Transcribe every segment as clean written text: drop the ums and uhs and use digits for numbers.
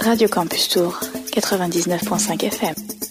Radio Campus Tour, 99.5 FM.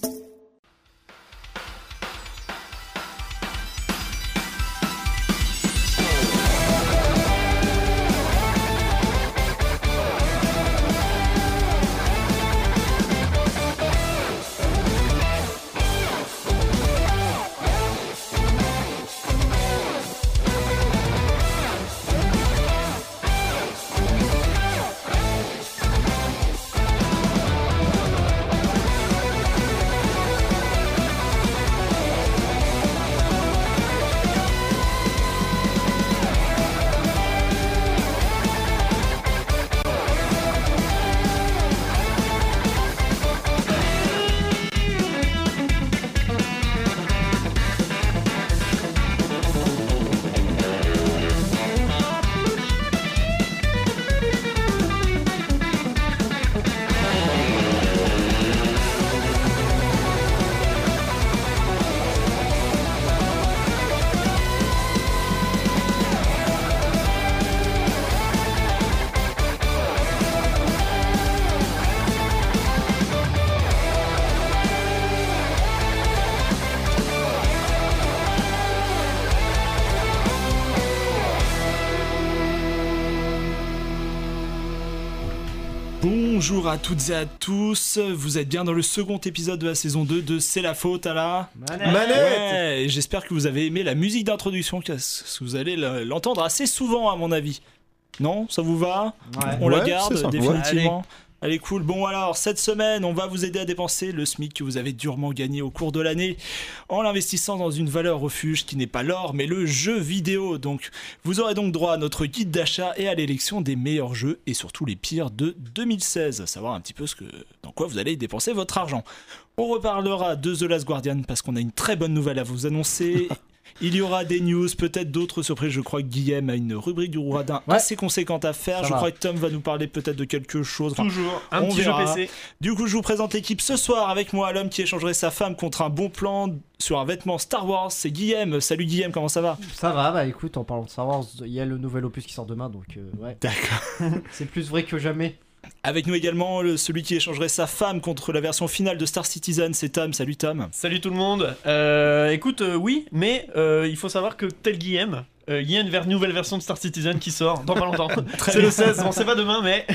Bonjour à toutes et à tous, vous êtes bien dans le second épisode de la saison 2 de C'est la faute à la Manette. Ouais, et j'espère que vous avez aimé la musique d'introduction, parce que vous allez l'entendre assez souvent à mon avis. Non, ça vous va ? Ouais. On la garde définitivement. Allez, cool. Bon alors, cette semaine, on va vous aider à dépenser le SMIC que vous avez durement gagné au cours de l'année en l'investissant dans une valeur refuge qui n'est pas l'or, mais le jeu vidéo. Donc, vous aurez donc droit à notre guide d'achat et à l'élection des meilleurs jeux et surtout les pires de 2016, à savoir un petit peu dans quoi vous allez dépenser votre argent. On reparlera de The Last Guardian parce qu'on a une très bonne nouvelle à vous annoncer. Il y aura des news, peut-être d'autres surprises. Je crois que Guillaume a une rubrique du Rouradin assez conséquente à faire. Je crois que Tom va nous parler peut-être de quelque chose. Toujours, un petit jeu PC. Du coup, je vous présente l'équipe ce soir avec moi, l'homme qui échangerait sa femme contre un bon plan sur un vêtement Star Wars. C'est Guillaume. Salut Guillaume, comment ça va ? Ça va, bah écoute, en parlant de Star Wars, il y a le nouvel opus qui sort demain, donc ouais. D'accord. C'est plus vrai que jamais. Avec nous également celui qui échangerait sa femme contre la version finale de Star Citizen, c'est Tom. Salut Tom. Salut tout le monde. Écoute, oui, mais il faut savoir que tel Guillaume, il y a une nouvelle version de Star Citizen qui sort dans pas longtemps. C'est le 16, bon c'est pas demain mais...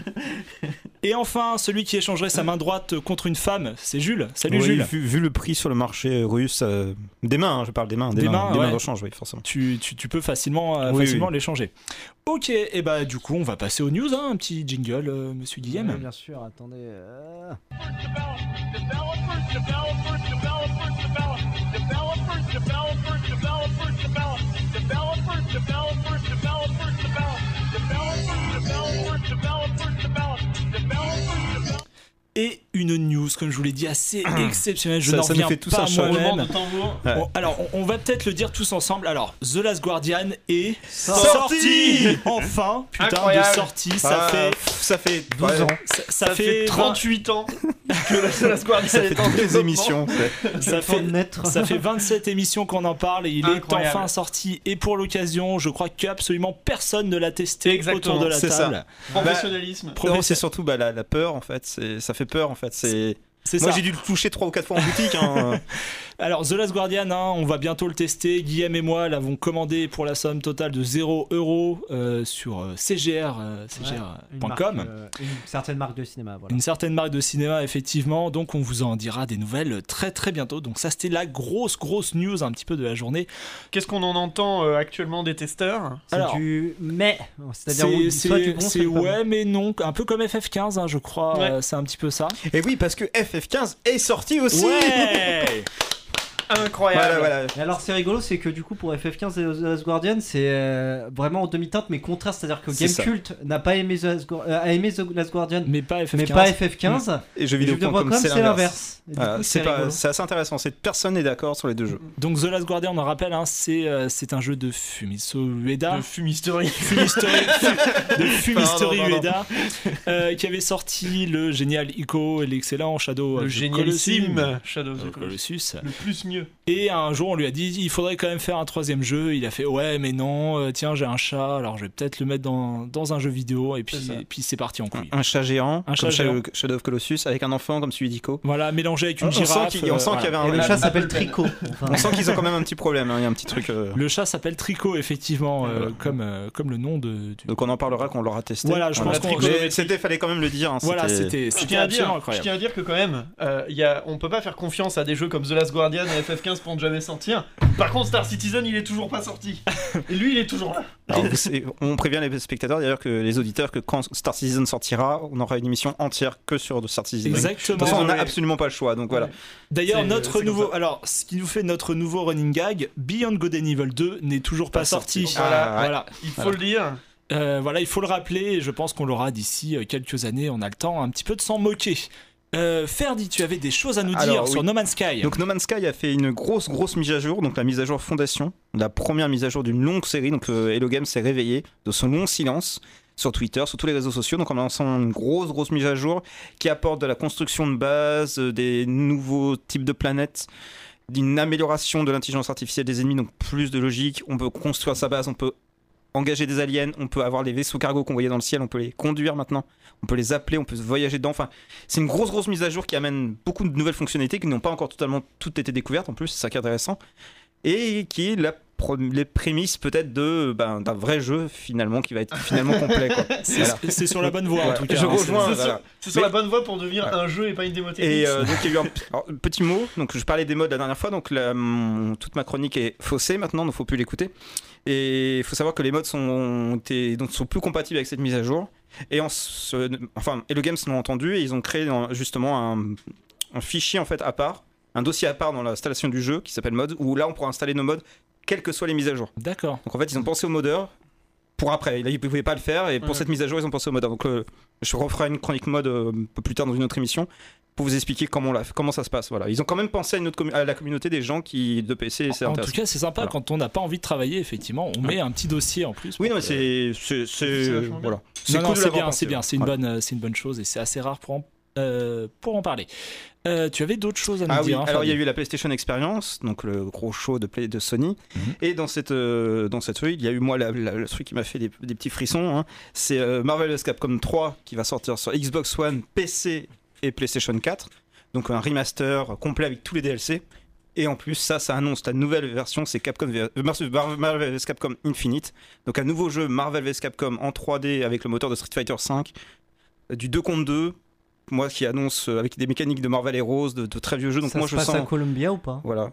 Et enfin, celui qui échangerait sa main droite contre une femme, c'est Jules. Salut oui, Jules. Vu le prix sur le marché russe, des mains, je parle des mains de rechange, oui, forcément. Tu peux facilement l'échanger. Ok, et bah du coup, on va passer aux news, un petit jingle, monsieur Guillaume. Oui, bien sûr, attendez. Et une news, comme je vous l'ai dit, assez exceptionnelle. Je n'en reviens pas moi-même. Bon, alors, on va peut-être le dire tous ensemble. Alors, The Last Guardian est sorti enfin, putain. Incroyable. De sortie. Ça fait 12 ans. Ça fait 38 ans que The Last Guardian est en des émissions. Ça fait 27 émissions qu'on en parle et il est enfin sorti. Et pour l'occasion, je crois qu'absolument personne ne l'a testé autour de la table. Professionnalisme. Non, c'est surtout la peur en fait. Ça fait peur en fait. Moi j'ai dû le toucher 3 ou 4 fois en boutique. Alors The Last Guardian, on va bientôt le tester. Guillaume et moi l'avons commandé pour la somme totale de 0€ sur cgr.com. Une certaine marque de cinéma. Voilà. Une certaine marque de cinéma, effectivement. Donc on vous en dira des nouvelles très très bientôt. Donc ça c'était la grosse news un petit peu de la journée. Qu'est-ce qu'on en entend actuellement des testeurs ? C'est du mais, c'est-à-dire c'est ouais mais non, un peu comme FF15 je crois, c'est un petit peu ça. Et oui, parce que FF15 est sorti aussi. Ouais. Incroyable. Voilà. Et alors c'est rigolo, c'est que du coup pour FF15 et The Last Guardian c'est vraiment en demi-teinte mais contraire, c'est-à-dire que Gamecult n'a pas aimé a aimé The Last Guardian mais pas FF15. Et Jeuxvideo.com c'est l'inverse. C'est assez intéressant, personne n'est d'accord sur les deux jeux. Donc The Last Guardian, on en rappelle, c'est un jeu de Fumito Ueda. De Fumistory Ueda, qui avait sorti le génial Ico et l'excellent Shadow of the génialissime Shadow of the Colossus. Le plus mieux mieux. Et un jour, on lui a dit, il faudrait quand même faire un 3e jeu. Il a fait, ouais, mais non, tiens, j'ai un chat, alors je vais peut-être le mettre dans un jeu vidéo. Et puis c'est parti en couille. Un chat géant, comme Shadow of Colossus, avec un enfant comme celui d'Ico. Voilà, mélangé avec une girafe. On sent qu'il y avait un... Le chat s'appelle Tricot. On sent qu'ils ont quand même un petit problème, il y a un petit truc... Le chat s'appelle Tricot, effectivement, comme le nom de... Donc on en parlera quand on l'aura testé. Voilà, je pense qu'on... fallait quand même le dire. Voilà, c'était absolument incroyable. Je tiens à dire que quand même, on peut pas faire confiance à des jeux comme The Last Guardian et FF15 pour ne jamais sortir. Par contre, Star Citizen, il est toujours pas sorti. Et lui, il est toujours là. Alors, on prévient les spectateurs, d'ailleurs, que les auditeurs, que quand Star Citizen sortira, on aura une émission entière que sur Star Citizen. Exactement. De toute façon, on n'a absolument pas le choix, donc voilà. D'ailleurs, ce qui nous fait notre nouveau running gag, Beyond Good and Evil 2 n'est toujours pas sorti. Voilà. Il faut le dire. Voilà, il faut le rappeler, et je pense qu'on l'aura d'ici quelques années. On a le temps un petit peu de s'en moquer. Ferdi, tu avais des choses à nous dire sur No Man's Sky. Donc No Man's Sky a fait une grosse mise à jour, donc la mise à jour Fondation, la première mise à jour d'une longue série. Donc Hello Games s'est réveillé de son long silence sur Twitter, sur tous les réseaux sociaux, donc en lançant une grosse mise à jour qui apporte de la construction de base, des nouveaux types de planètes, d'une amélioration de l'intelligence artificielle des ennemis, donc plus de logique. On peut construire sa base, on peut engager des aliens, on peut avoir les vaisseaux cargo qu'on voyait dans le ciel, on peut les conduire maintenant, on peut les appeler, on peut voyager dedans. Enfin, c'est une grosse mise à jour qui amène beaucoup de nouvelles fonctionnalités qui n'ont pas encore totalement toutes été découvertes en plus, c'est ça qui est intéressant, et qui est les prémices peut-être d'un vrai jeu finalement qui va être finalement complet, quoi. C'est sur la bonne voie en tout cas. Je rejoins. C'est sur la bonne voie pour devenir un jeu et pas une démo technique. Et donc il y a eu un petit mot. Donc je parlais des mods la dernière fois. Donc toute ma chronique est faussée maintenant, donc faut plus l'écouter. Et il faut savoir que les mods sont plus compatibles avec cette mise à jour. Et Hello Games l'ont entendu et ils ont créé justement un fichier en fait à part, un dossier à part dans l'installation du jeu qui s'appelle mod, où là on pourra installer nos mods quelles que soient les mises à jour. D'accord. Donc en fait ils ont pensé aux modeurs pour après. Là ils pouvaient pas le faire et pour cette mise à jour ils ont pensé aux modeurs. Donc je referai une chronique mode un peu plus tard dans une autre émission pour vous expliquer comment ça se passe. Voilà. Ils ont quand même pensé à la communauté des gens de PC. En tout cas c'est sympa, voilà. Quand on n'a pas envie de travailler, effectivement on met un petit dossier en plus. Oui non mais voilà. C'est bien, c'est une bonne chose et c'est assez rare pour en parler. Tu avais d'autres choses à nous dire. Alors il y a eu la PlayStation Experience, donc le gros show de Sony, et dans cette feuille, il y a eu moi le truc qui m'a fait des petits frissons, hein. C'est Marvel vs Capcom 3 qui va sortir sur Xbox One, PC et PlayStation 4, donc un remaster complet avec tous les DLC. Et en plus, ça annonce la nouvelle version, c'est Marvel vs Capcom Infinite, donc un nouveau jeu Marvel vs Capcom en 3D avec le moteur de Street Fighter 5, du 2 contre 2. Moi qui annonce avec des mécaniques de Marvel Heroes, de très vieux jeux, donc ça moi se je passe sens. à Columbia ou pas? Voilà.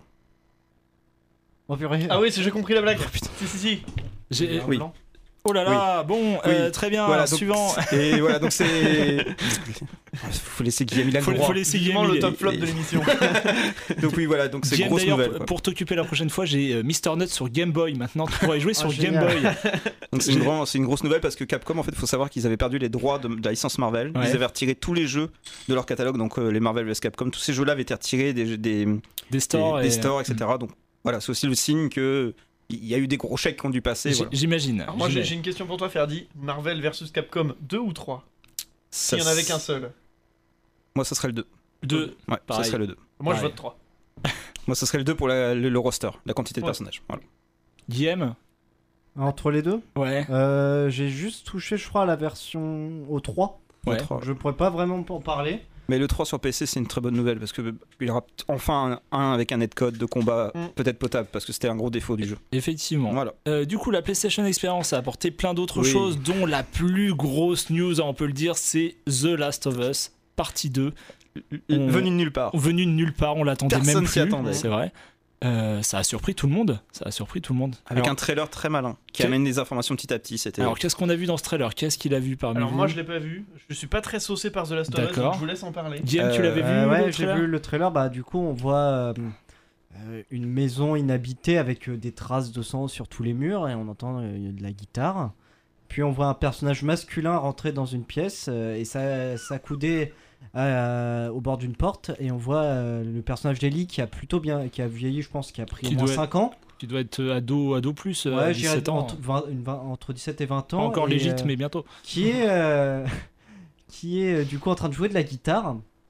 Oh, ah oui, j'ai compris la blague. Oh, putain. Si. Oui. Oh là là, bon, très bien, voilà, suivant. Et voilà, donc c'est. Faut laisser Guillaume, il a le droit. Faut laisser Guillaume le top flop de l'émission. Donc oui, voilà, donc c'est grosse nouvelle. Pour t'occuper la prochaine fois, j'ai Mr. Nut sur Game Boy. Maintenant, tu pourrais jouer sur Game Boy. Donc c'est une grosse nouvelle parce que Capcom, en fait, il faut savoir qu'ils avaient perdu les droits de la licence Marvel. Ouais. Ils avaient retiré tous les jeux de leur catalogue, donc les Marvel vs Capcom. Tous ces jeux-là avaient été retirés des stores, etc. Donc voilà, c'est aussi le signe que. Il y a eu des gros chèques qui ont dû passer. J'imagine. Alors moi j'ai une question pour toi, Ferdi. Marvel vs Capcom 2 ou 3 s'il n'y en avait qu'un seul? Moi ça serait le 2. 2. Ouais, ça serait le 2. Moi je vote 3. Moi ça serait le 2 pour le roster, la quantité de personnages. Voilà. Guillaume? Entre les deux? Ouais. J'ai juste touché, je crois, à la version au 3. Ouais. Je pourrais pas vraiment en parler. Mais le 3 sur PC, c'est une très bonne nouvelle parce qu'il y aura enfin un avec un netcode de combat peut-être potable parce que c'était un gros défaut du jeu. Effectivement. Voilà. Du coup, la PlayStation Experience a apporté plein d'autres choses, dont la plus grosse news, on peut le dire, c'est The Last of Us, partie 2. Venu de nulle part. Venu de nulle part, on l'attendait même plus. Personne s'y attendait. C'est vrai. Ça a surpris tout le monde. Avec un trailer très malin qui amène des informations petit à petit. Alors qu'est-ce qu'on a vu dans ce trailer? Qu'est-ce qu'il a vu parmi vous? Alors moi je l'ai pas vu. Je suis pas très saucé par The Last of Us, donc je vous laisse en parler. Guillaume, tu l'avais vu? Ouais, j'ai vu le trailer. Bah du coup on voit une maison inhabitée avec des traces de sang sur tous les murs et on entend de la guitare. Puis on voit un personnage masculin rentrer dans une pièce et s'accouder au bord d'une porte et on voit le personnage d'Ellie qui a vieilli, je pense, qui a pris au moins 5 ans. Qui doit être ado plus, 17 ans. Entre 17 et 20 ans. Encore légitime, mais bientôt. Qui est du coup en train de jouer de la guitare.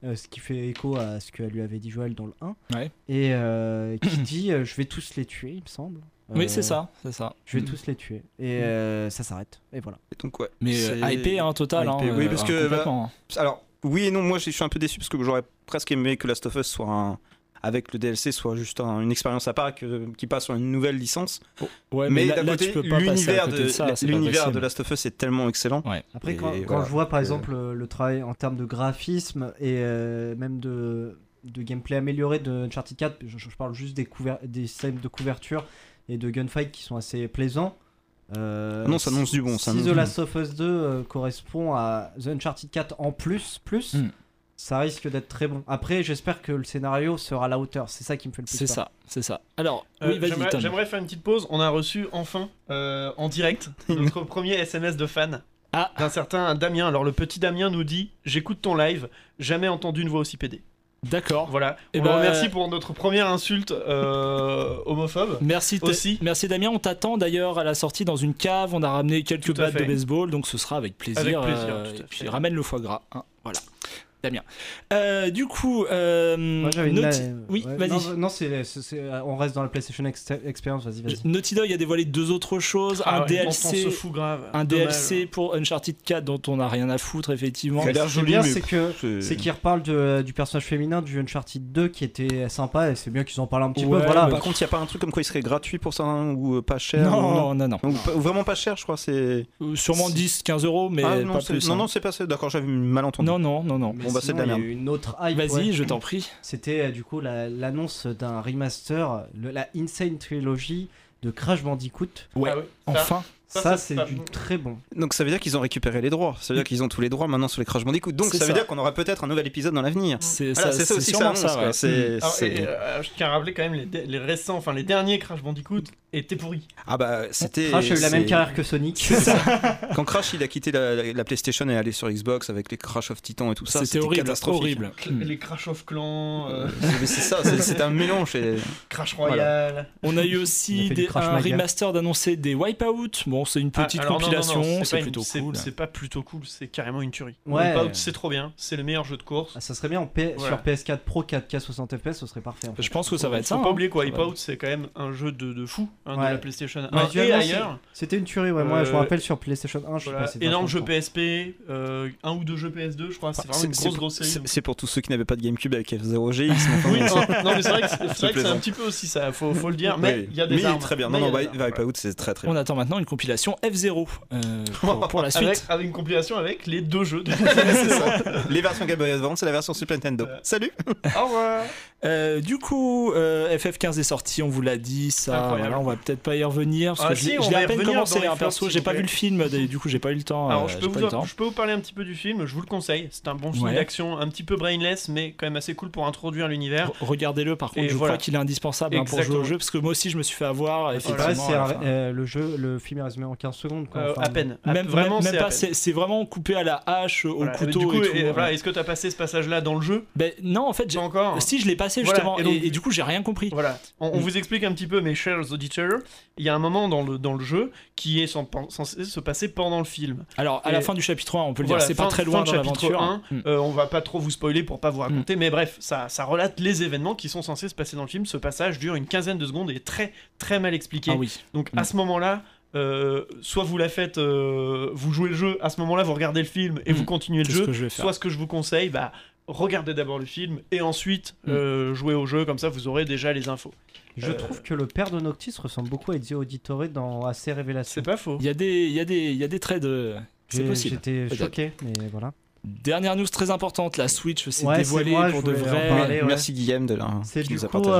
ce qui fait écho à ce que lui avait dit Joël dans le 1. Ouais. Et qui dit je vais tous les tuer, il me semble. Oui, c'est ça. Je vais tous les tuer. Et ça s'arrête. Et voilà. Et donc, ouais. Mais hypé, total. Hypé, oui, parce que. complètement. Alors, oui et non, moi je suis un peu déçu parce que j'aurais presque aimé que Last of Us soit avec le DLC soit juste une expérience à part qui passe sur une nouvelle licence. Ouais, mais là, d'un côté, tu peux pas l'univers passer à côté de ça, c'est pas l'univers possible. de Last of Us est tellement excellent. Ouais. Après, Et quand voilà. je vois par exemple le travail en termes de graphisme et même de gameplay amélioré de Uncharted 4, je parle juste des scènes de couverture et de gunfight qui sont assez plaisants. Non, ça annonce du bon. Ça Si annonce The du Last of Us 2 correspond à The Uncharted 4 en plus, ça risque d'être très bon. Après, j'espère que le scénario sera à la hauteur. C'est ça qui me fait le plus peur. C'est ça. Alors, oui, vas-y, Tom. J'aimerais faire une petite pause. On a reçu enfin en direct notre premier SMS de fan d'un certain Damien. Alors le petit Damien nous dit « J'écoute ton live, jamais entendu une voix aussi pédée ». D'accord. Voilà. On le remercie pour notre première insulte homophobe. Merci aussi. Merci Damien. On t'attend d'ailleurs à la sortie dans une cave. On a ramené quelques battes de baseball, donc ce sera avec plaisir. Avec plaisir. Et puis ramène le foie gras. Hein. Voilà. Damien. Du coup, moi, j'avais oui, ouais, vas-y. Non, on reste dans la PlayStation Experience. Vas-y. Naughty Dog a dévoilé 2 autres choses. On DLC. se fout grave. Un Dommage. DLC pour Uncharted 4 dont on n'a rien à foutre, effectivement. Ça a l'air Ce joli, qui est bien, mais c'est qu'ils reparlent du personnage féminin du Uncharted 2 qui était sympa et c'est bien qu'ils en parlent un petit peu. Ouais, Voilà. Par contre, il n'y a pas un truc comme quoi il serait gratuit pour ça ou pas cher Non. Ou vraiment pas cher, je crois. C'est Sûrement 10-15 euros, mais non, pas plus. Non, c'est pas ça. D'accord, j'avais mal entendu. Non. Mais Bon, bah, c'est de la sinon, merde. il y a eu une autre hype. Vas-y, ouais. je t'en prie. C'était du coup l'annonce d'un remaster, la Insane Trilogy de Crash Bandicoot. Ouais, Ah ouais. enfin. Ça c'est du très bon. Donc ça veut dire qu'ils ont récupéré les droits. Ça veut dire qu'ils ont tous les droits maintenant sur les Crash Bandicoot. Donc C'est ça veut ça. dire qu'on aura peut-être un nouvel épisode dans l'avenir. C'est Voilà, c'est ça aussi que ça sûrement annonce. ouais. Quoi. C'est- Alors, c'est- je tiens à rappeler quand même les récents, enfin les derniers Crash Bandicoot étaient pourris. Ah bah c'était. Crash a eu la c'est- même carrière que Sonic. Quand Crash il a quitté la PlayStation et est allé sur Xbox avec les Crash of Titan et tout ça, C'était horrible, catastrophique. horrible. Les Crash of Clans, Mais c'est ça, c'est un mélange. Crash Royale. On a eu Il a aussi fait du Crash un Maga. remaster d'annoncer des Wipeout. Bon, c'est une petite Alors, non, compilation, non, c'est pas plutôt cool. C'est pas plutôt cool, c'est carrément une tuerie. Ouais. Wipeout, c'est trop bien, c'est le meilleur jeu de course. Ah, ça serait bien Voilà. sur PS4 Pro 4K 60 FPS, ce serait parfait. En fait. Je pense que ça va être ça. Faut pas hein. oublier quoi, Ça va Wipeout c'est quand même un jeu de fou de Ouais. la PlayStation 1 Ouais, et visuellement, ailleurs. C'était une tuerie, ouais. Moi, je me Euh, rappelle sur PlayStation 1, je sais Voilà, pas. c'était énorme vachement jeu fort. PSP, un ou deux jeux PS2 je crois, c'est vraiment une grosse série. C'est pour tous ceux qui n'avaient pas de GameCube avec F0G. Oui, non mais c'est vrai que c'est un petit peu aussi ça, faut le dire, mais il y a des armes. Très bien. Mais Non, il y a des armes, Wipeout c'est très très On bien. attend maintenant une compilation F0 pour la suite. avec une compilation avec les deux jeux. C'est ça. Les versions Game Boy Advance et la version Super Nintendo. Salut. Au revoir. Du coup, FF15 est sorti, on vous l'a dit, ça, Incroyable. voilà, on va peut-être pas y revenir parce Ah que si, je on l'ai va à y peine revenir commencé, dans les hein, flops, perso, s'il j'ai vous pas plaît. vu le film, du coup j'ai pas eu le temps. Alors j'ai pas eu le temps. je peux vous parler un petit peu du film, je vous le conseille, c'est un bon film Ouais. d'action, un petit peu brainless mais quand même assez cool pour introduire l'univers. Regardez-le par contre, Et je voilà. crois qu'il est indispensable pour jouer Exactement. au jeu parce que moi aussi je me suis fait avoir. Ouais, Effectivement, c'est à la fin. le film est résumé en 15 secondes. Quoi. Enfin, À peine. Même, Vraiment, même c'est pas, à peine. c'est vraiment coupé à la hache, au Voilà. couteau Du coup, et tout. voilà, est-ce que t'as passé ce passage-là dans le jeu? Ben, non, en fait, Pas encore. si je l'ai passé Voilà, justement, et donc- et du coup j'ai rien compris. Voilà, on vous explique un petit peu, mes chers auditeurs. Il y a un moment dans le jeu qui est censé se passer pendant le film. Alors, à la Et- fin du chapitre 1, on peut le Voilà, dire, c'est pas fin- très fin loin de dans chapitre l'aventure. 1, Mm. on va pas trop vous spoiler pour pas vous raconter, mais bref, ça relate les événements qui sont censés se passer dans le film. Ce passage dure une quinzaine de secondes et est très très mal expliqué. Ah oui. Donc Mm. à ce moment-là, soit vous la faites, vous jouez le jeu, à ce moment-là vous regardez le film et vous continuez le C'est ce jeu, que je vais faire. soit ce que je vous conseille, regardez d'abord le film et ensuite jouez au jeu, comme ça vous aurez déjà les infos. Je trouve que le père de Noctis ressemble beaucoup à Ezio Auditore dans AC Révélation. C'est pas faux. Il y a des traits de. C'est possible. J'étais Peut-être. choqué, mais voilà. Dernière news très importante, la Switch s'est Ouais, dévoilée c'est moi, pour je de voulais en vrai. parler. ouais. Merci Guillaume de là. C'est qui du nous a coup partagé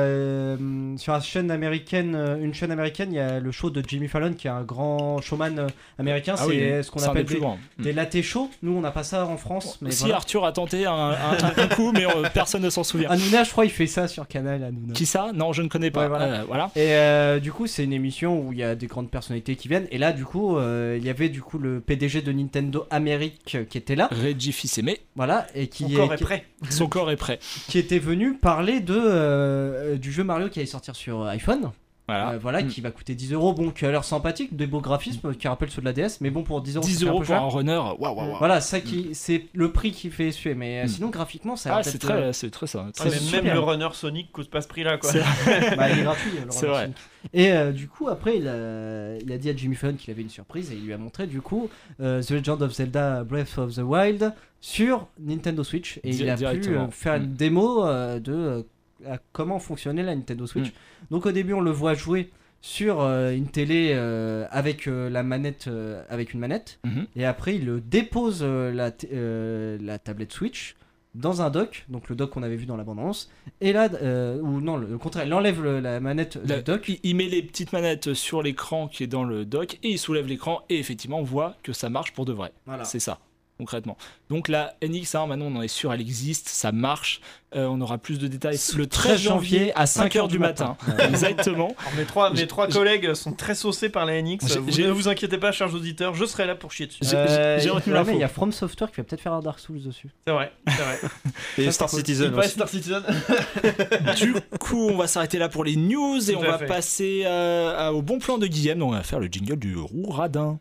l'info. sur une chaîne américaine, il y a le show de Jimmy Fallon qui est un grand showman américain. Ah c'est oui, ce qu'on c'est un appelle des plus grands. des latte shows. Nous, on n'a pas ça en France. Mais Si voilà. Arthur a tenté un coup, mais personne ne s'en souvient. Hanouna, je crois, il fait ça sur Canal. Hanouna. Qui ça? Non, je ne connais pas. Ouais, voilà. Et du coup, c'est une émission où il y a des grandes personnalités qui viennent. Et là, du coup, il y avait du coup le PDG de Nintendo Amérique qui était là. Reggie Fils-Aimé, Voilà, et Son corps est prêt. son corps est prêt. qui était venu parler du jeu Mario qui allait sortir sur iPhone. Voilà. Qui va coûter 10 €. Bon, qui a l'air sympathique, des beaux graphismes qui rappellent ceux de la DS, mais bon, pour 10 €, 10 c'est un € peu pour cher. un runner, waouh. Voilà, c'est le prix qui fait suer, mais sinon, graphiquement, ça a l'air c'est très ça. Même le runner Sonic coûte pas ce prix-là, quoi. il est gratuit. C'est vrai. Et du coup, après, il a dit à Jimmy Fallon qu'il avait une surprise et il lui a montré, du coup, The Legend of Zelda Breath of the Wild sur Nintendo Switch. Et il a pu faire une démo de comment fonctionnait la Nintendo Switch. Donc au début, on le voit jouer sur une télé avec la manette, avec une manette. Et après, il dépose la tablette Switch dans un dock, donc le dock qu'on avait vu dans la bande-annonce, et là, ou non, le contraire, il enlève la manette du dock. Il met les petites manettes sur l'écran qui est dans le dock, et il soulève l'écran, et effectivement, on voit que ça marche pour de vrai. Voilà. C'est ça, concrètement. Donc la NX1, maintenant on en est sûr, elle existe, ça marche. On aura plus de détails le 13 janvier à 5h du matin. Exactement. Alors, mes trois collègues sont très saucés par la NX. Ne vous inquiétez pas, chers auditeurs, je serai là pour chier dessus. J'ai retenu l'info. Il y a From Software qui va peut-être faire un Dark Souls dessus. C'est vrai. Et Star Citizen aussi. Star Citizen. Du coup, on va s'arrêter là pour les news et on va passer au bon plan de Guillaume. Donc on va faire le jingle du Rouradin.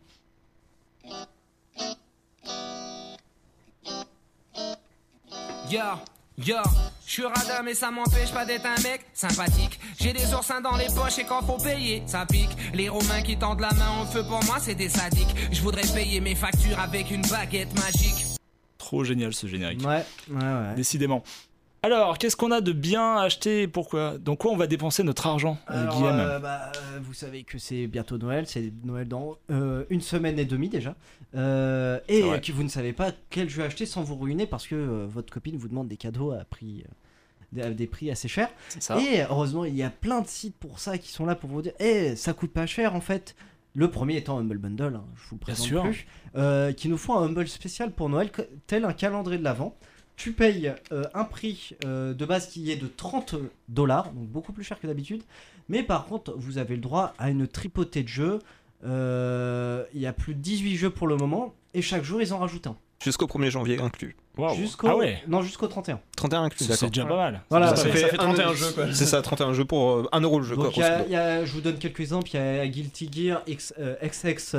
Yo, je suis radin mais ça m'empêche pas d'être un mec sympathique. J'ai des oursins dans les poches et quand faut payer, ça pique. Les Romains qui tendent la main au feu pour moi c'est des sadiques. Je voudrais payer mes factures avec une baguette magique. Trop génial ce générique. Ouais. Décidément. Alors, qu'est-ce qu'on a de bien acheté et pourquoi ? Dans quoi on va dépenser notre argent, Guillaume ? Vous savez que c'est bientôt Noël, c'est Noël dans 1 semaine et demie déjà. Et que vous ne savez pas quel jeu acheter sans vous ruiner parce que votre copine vous demande des cadeaux à des prix assez chers. Et heureusement, il y a plein de sites pour ça qui sont là pour vous dire ça coûte pas cher en fait. Le premier étant Humble Bundle, je vous le présente plus, qui nous font un Humble spécial pour Noël, tel un calendrier de l'Avent. Tu payes un prix de base qui est de $30, donc beaucoup plus cher que d'habitude. Mais par contre, vous avez le droit à une tripotée de jeux. Il y a plus de 18 jeux pour le moment. Et chaque jour, ils en rajoutent un. Jusqu'au 1er janvier inclus. Wow. Jusqu'au 31. 31 inclus, d'accord. C'est déjà pas mal. Voilà, ça fait 31 jeux, quoi. C'est ça, 31 jeux pour 1€ le jeu. Donc, je vous donne quelques exemples. Il y a Guilty Gear XX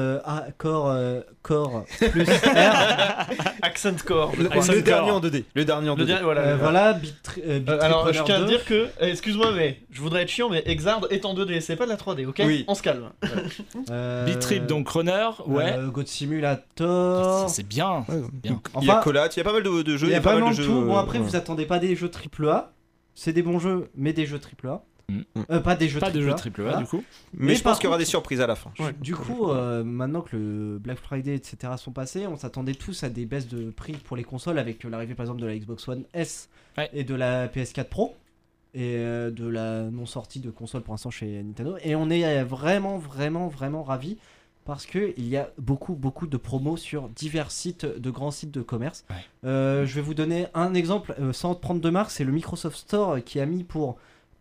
Core plus R. Accent Core. Le dernier en 2D. Voilà, alors, je tiens à dire que, excuse-moi, mais je voudrais être chiant, mais Exard est en 2D. C'est pas de la 3D, ok ? Oui. On se calme. Beat Trip, donc Runner, God Simulator. C'est bien. Il y a Colat, il y a pas mal de jeux. Il y a pas mal de jeux. Bon, après, vous attendez pas des jeux AAA. C'est des bons jeux, mais des jeux AAA. Pas des jeux AAA, du coup. Mais je pense qu'il y aura des surprises à la fin. Du coup, maintenant que le Black Friday, etc. sont passés, on s'attendait tous à des baisses de prix pour les consoles avec l'arrivée par exemple de la Xbox One S et de la PS4 Pro et de la non-sortie de console pour l'instant chez Nintendo. Et on est vraiment ravis. Parce qu'il y a beaucoup de promos sur divers sites, de grands sites de commerce. Je vais vous donner un exemple, sans prendre de marque, c'est le Microsoft Store qui a mis pour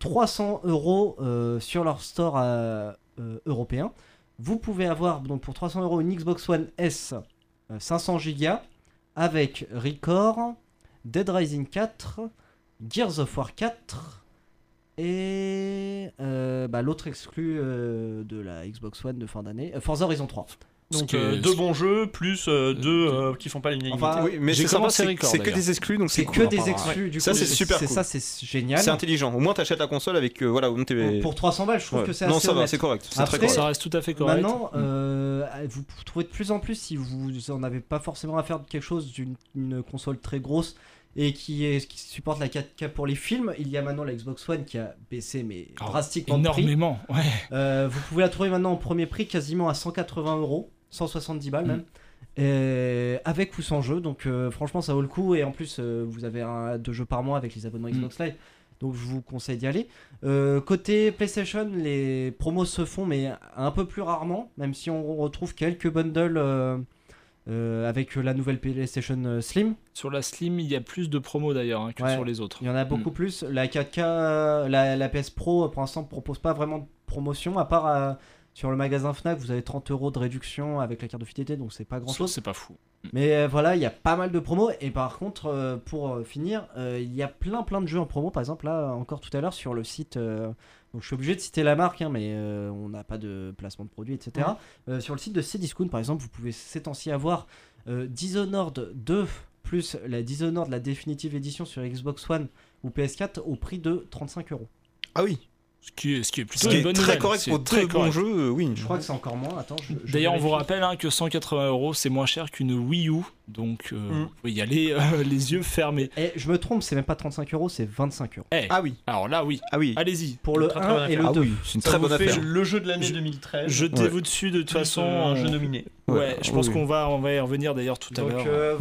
300€ sur leur store européen. Vous pouvez avoir donc pour 300€ une Xbox One S 500Go avec Record, Dead Rising 4, Gears of War 4... Et l'autre exclu de la Xbox One de fin d'année, Forza Horizon 3. Donc deux bons jeux plus deux qui font pas l'unanimité. Enfin, oui, mais c'est que des exclus, donc c'est que des exclus. Du coup, ça c'est super cool. Ça c'est génial. C'est intelligent. Au moins t'achètes la console avec pour 300 balles, je trouve que c'est assez. Non, ça va, c'est correct. Après, ça reste tout à fait correct. Maintenant, vous trouvez de plus en plus si vous en avez pas forcément à faire de quelque chose d'une console très grosse. Et qui supporte la 4K pour les films. Il y a maintenant la Xbox One qui a baissé drastiquement énormément, de prix. Vous pouvez la trouver maintenant en premier prix quasiment à 180€, 170 balles même, avec ou sans jeu. Donc franchement ça vaut le coup et en plus vous avez 2 jeux par mois avec les abonnements Xbox Live. Donc je vous conseille d'y aller. Côté PlayStation, les promos se font mais un peu plus rarement, même si on retrouve quelques bundles avec la nouvelle PlayStation Slim. Sur la Slim, il y a plus de promos d'ailleurs que sur les autres. Il y en a beaucoup plus. La 4K, la PS Pro pour l'instant ne propose pas vraiment de promotion à part Sur le magasin Fnac, vous avez 30 € de réduction avec la carte de fidélité, donc c'est pas grand chose. C'est pas fou. Mais voilà, il y a pas mal de promos. Et par contre, pour finir, il y a plein de jeux en promo. Par exemple, là, encore tout à l'heure, sur le site. Donc je suis obligé de citer la marque, hein, mais on n'a pas de placement de produit, etc. Sur le site de Cdiscount, par exemple, vous pouvez ces temps-ci avoir Dishonored 2 plus la Dishonored, la Definitive Edition sur Xbox One ou PS4 au prix de 35 €. Ah oui. Ce qui est plutôt une bonne très nouvelle. correct pour très bons jeux, oui. Je crois que c'est encore moins. Attends, D'ailleurs, on vous rappelle que 180 € c'est moins cher qu'une Wii U, donc vous pouvez y aller les yeux fermés. Et je me trompe, c'est même pas 35 €, c'est 25 €. Ah oui. Alors là, oui. Ah oui. Allez-y. Pour le 1 et le 2. Oui, c'est une très bonne affaire. Le jeu de l'année 2013. Jetez-vous dessus de toute façon. Un jeu nominé. Ouais, je pense qu'on va y revenir d'ailleurs tout à l'heure. Donc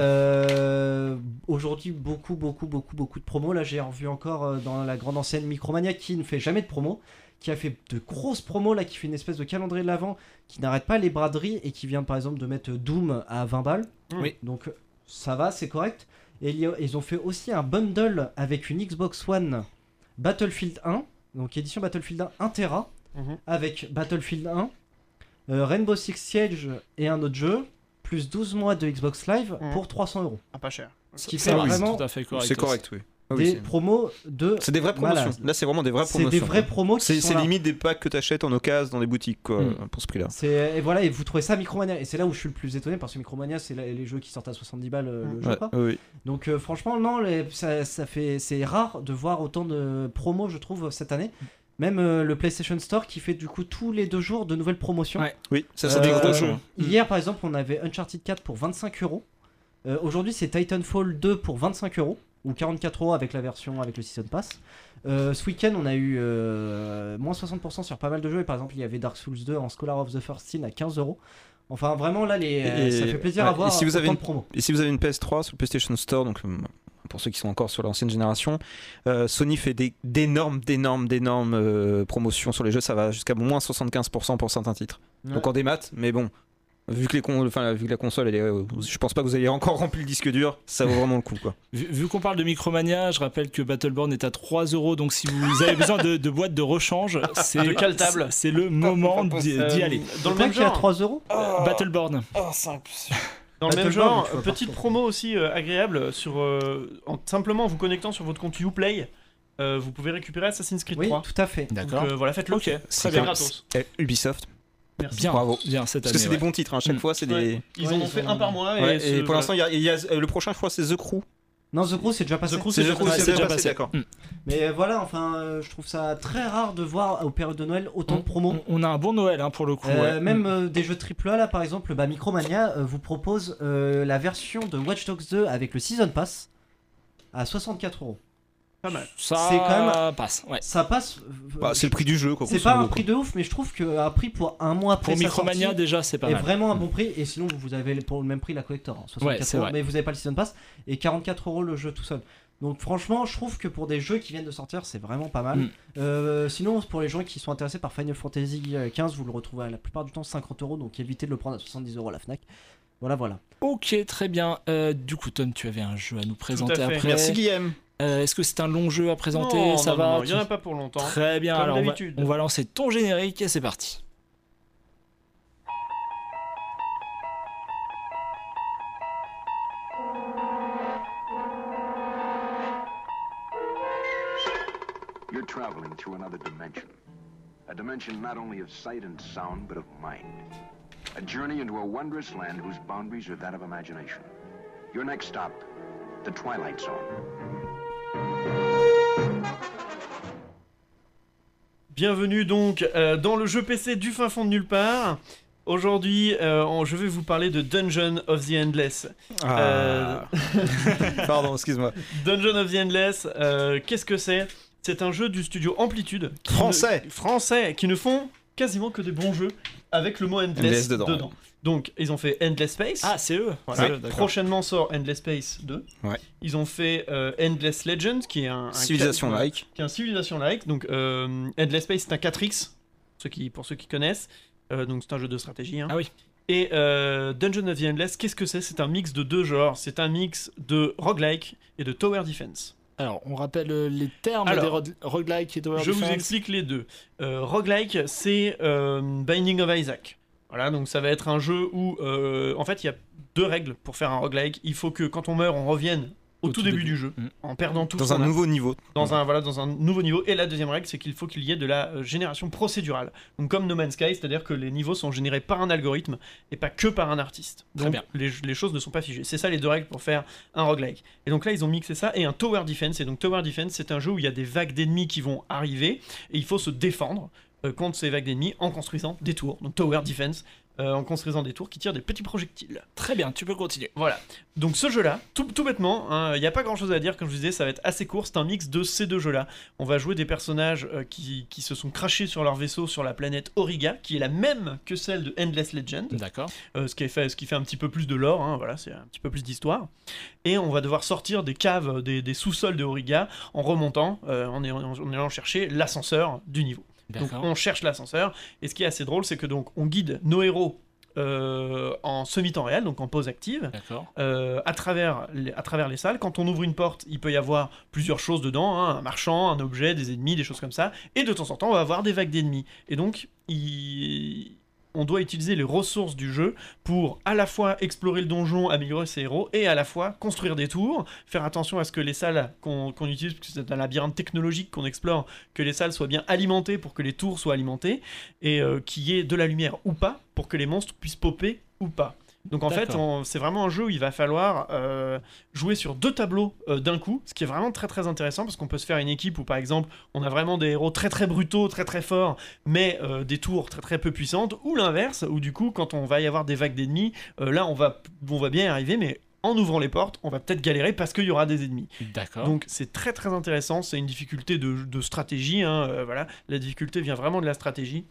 voilà, aujourd'hui beaucoup de promos. Là j'ai revu encore dans la grande enseigne Micromania qui ne fait jamais de promos, qui a fait de grosses promos là, qui fait une espèce de calendrier de l'avant, qui n'arrête pas les braderies et qui vient par exemple de mettre Doom à 20 balles. Oui. Donc ça va, c'est correct. Et ils ont fait aussi un bundle avec une Xbox One Battlefield 1, donc édition Battlefield 1 1 Tera, avec Battlefield 1, Rainbow Six Siege et un autre jeu, plus 12 mois de Xbox Live pour 300 €. Ah, pas cher. Ce qui fait vraiment tout à fait correct. C'est correct, oui. des promos de. C'est des vraies promotions. malades. Là, c'est vraiment des vraies promotions. C'est des vraies promos qui sont C'est là. limite des packs que t'achètes en occasion dans des boutiques, quoi, pour ce prix-là. Et voilà, et vous trouvez ça Micromania. Et c'est là où je suis le plus étonné parce que Micromania, c'est les jeux qui sortent à 70 balles le jeu, quoi. Oui. Donc franchement, non, c'est rare de voir autant de promos, je trouve, cette année. Même le PlayStation Store qui fait du coup tous les 2 jours de nouvelles promotions. Ouais. Oui, ça c'est des gros jeux. Hier par exemple, on avait Uncharted 4 pour 25 €. Aujourd'hui, c'est Titanfall 2 pour 25 € ou 44 € avec la version avec le Season Pass. Ce week-end, on a eu moins 60% sur pas mal de jeux. Et par exemple, il y avait Dark Souls 2 en Scholar of the First Sin à 15 €. Enfin, vraiment, là, ça fait plaisir à voir. Et si vous avez de promos. Et si vous avez une PS3 sur le PlayStation Store, donc pour ceux qui sont encore sur l'ancienne génération, Sony fait d'énormes promotions sur les jeux. Ça va jusqu'à moins 75% pour certains titres. Ouais. Donc en démat, mais bon, vu que la console, elle est, je pense pas que vous ayez encore rempli le disque dur, ça vaut vraiment le coup, quoi. Vu qu'on parle de Micromania, je rappelle que Battleborn est à 3 €, donc si vous avez besoin de boîtes de rechange, c'est le moment d'y aller. Dans le même genre, genre, 3 €. Battleborn. dans le même Battleborn, genre, je peux petite promo aussi agréable sur simplement en vous connectant sur votre compte Uplay, vous pouvez récupérer Assassin's Creed Oui, 3. tout à fait. D'accord. Donc voilà, faites-le. Ok, C'est bien. gratos. Ubisoft, Merci. Bien, bravo. bien cette parce année. que c'est des bons titres, hein. Chaque fois c'est des. Ouais. Ils en ont fait un par mois. Ouais, Et et pour l'instant, il y a le prochain, je crois, c'est The Crew. Non, The Crew, c'est déjà passé. The Crew, C'est The Crew, passé. c'est C'est déjà déjà passé, passé. d'accord. Mais voilà, enfin, je trouve ça très rare de voir aux périodes de Noël autant de promos. On a un bon Noël pour le coup. Ouais. Même des jeux AAA, là par exemple, Micromania vous propose la version de Watch Dogs 2 avec le Season Pass à 64 €. Pas mal. Ça c'est quand même- passe. Ouais. Ça passe. Bah, c'est le prix du jeu, quoi. C'est grosso pas un modo, prix de ouf, mais je trouve qu'un prix pour un mois après Pour sa Micromania sortie déjà c'est pas est mal. vraiment un bon prix. Et sinon, vous avez pour le même prix la collector, hein, 64 c'est €, vrai. mais vous avez pas le Season Pass et 44 € le jeu tout seul. Donc franchement, je trouve que pour des jeux qui viennent de sortir, c'est vraiment pas mal. Sinon, pour les gens qui sont intéressés par Final Fantasy XV, vous le retrouvez à la plupart du temps 50 €, donc évitez de le prendre à 70 € à la Fnac. Voilà. Ok, très bien. Du coup, Tom, tu avais un jeu à nous présenter fait. après. Merci Guillaume. Est-ce que c'est un long jeu à présenter? Non, Ça non, va non, il y en a pas pour longtemps. Très bien, Comme alors d'habitude. on va lancer ton générique et c'est parti. You're traveling through another dimension. A dimension not only of sight and sound, but of mind. A journey into a wondrous land whose boundaries are that of imagination. Your next stop, the Twilight Zone. Bienvenue donc dans le jeu PC du fin fond de nulle part. Aujourd'hui, je vais vous parler de Dungeon of the Endless. Pardon, excuse-moi. Dungeon of the Endless, qu'est-ce que c'est? C'est un jeu du studio Amplitude. Français, qui ne font quasiment que des bons jeux avec le mot Endless dedans. Donc, ils ont fait Endless Space. Ah, c'est eux. Voilà. C'est eux, d'accord. Prochainement sort Endless Space 2. Ouais. Ils ont fait Endless Legends, qui est un Civilization-like. qui est un Civilization-like. Donc, Endless Space, c'est un 4X, pour ceux qui connaissent. Donc, c'est un jeu de stratégie. Hein. Ah oui. Et Dungeon of the Endless, qu'est-ce que c'est? C'est un mix de deux genres. C'est un mix de roguelike et de tower defense. Alors, on rappelle les termes des roguelike et Tower Defense. Je vous explique les deux. Roguelike, c'est Binding of Isaac. Voilà, donc ça va être un jeu où, en fait, il y a 2 règles pour faire un roguelike. Il faut que quand on meurt, on revienne au tout début du jeu, en perdant tout. Dans un nouveau niveau. Dans un nouveau niveau. Et la deuxième règle, c'est qu'il faut qu'il y ait de la génération procédurale. Donc comme No Man's Sky, c'est-à-dire que les niveaux sont générés par un algorithme et pas que par un artiste. Donc les choses ne sont pas figées. C'est ça les 2 règles pour faire un roguelike. Et donc là, ils ont mixé ça et un Tower Defense. Et donc Tower Defense, c'est un jeu où il y a des vagues d'ennemis qui vont arriver et il faut se défendre contre ces vagues d'ennemis en construisant des tours. Donc Tower Defense. En construisant des tours qui tirent des petits projectiles. Très bien, tu peux continuer. Voilà. Donc ce jeu-là, tout bêtement, il n'y a pas grand-chose à dire, comme je vous disais, ça va être assez court, c'est un mix de ces 2 jeux-là. On va jouer des personnages qui se sont crashés sur leur vaisseau sur la planète Auriga, qui est la même que celle de Endless Legend. D'accord. Ce qui fait un petit peu plus de lore, voilà, c'est un petit peu plus d'histoire. Et on va devoir sortir des caves, des sous-sols de Auriga, en remontant, en allant chercher l'ascenseur du niveau. Donc on cherche l'ascenseur, et ce qui est assez drôle, c'est que donc on guide nos héros en semi-temps réel, donc en pause active, à travers les salles. Quand on ouvre une porte, il peut y avoir plusieurs choses dedans, un marchand, un objet, des ennemis, des choses comme ça, et de temps en temps on va avoir des vagues d'ennemis. Et donc on doit utiliser les ressources du jeu pour à la fois explorer le donjon, améliorer ses héros, et à la fois construire des tours, faire attention à ce que les salles qu'on utilise, parce que c'est un labyrinthe technologique qu'on explore, que les salles soient bien alimentées pour que les tours soient alimentées, et qu'il y ait de la lumière ou pas, pour que les monstres puissent popper ou pas. Donc en fait, c'est vraiment un jeu où il va falloir jouer sur 2 tableaux d'un coup, ce qui est vraiment très très intéressant, parce qu'on peut se faire une équipe où par exemple on a vraiment des héros très très brutaux, très très forts, mais des tours très très peu puissantes, ou l'inverse, où du coup quand on va y avoir des vagues d'ennemis, là on va bien y arriver, mais en ouvrant les portes, on va peut-être galérer parce qu'il y aura des ennemis. D'accord. Donc c'est très très intéressant, c'est une difficulté de stratégie, voilà, la difficulté vient vraiment de la stratégie.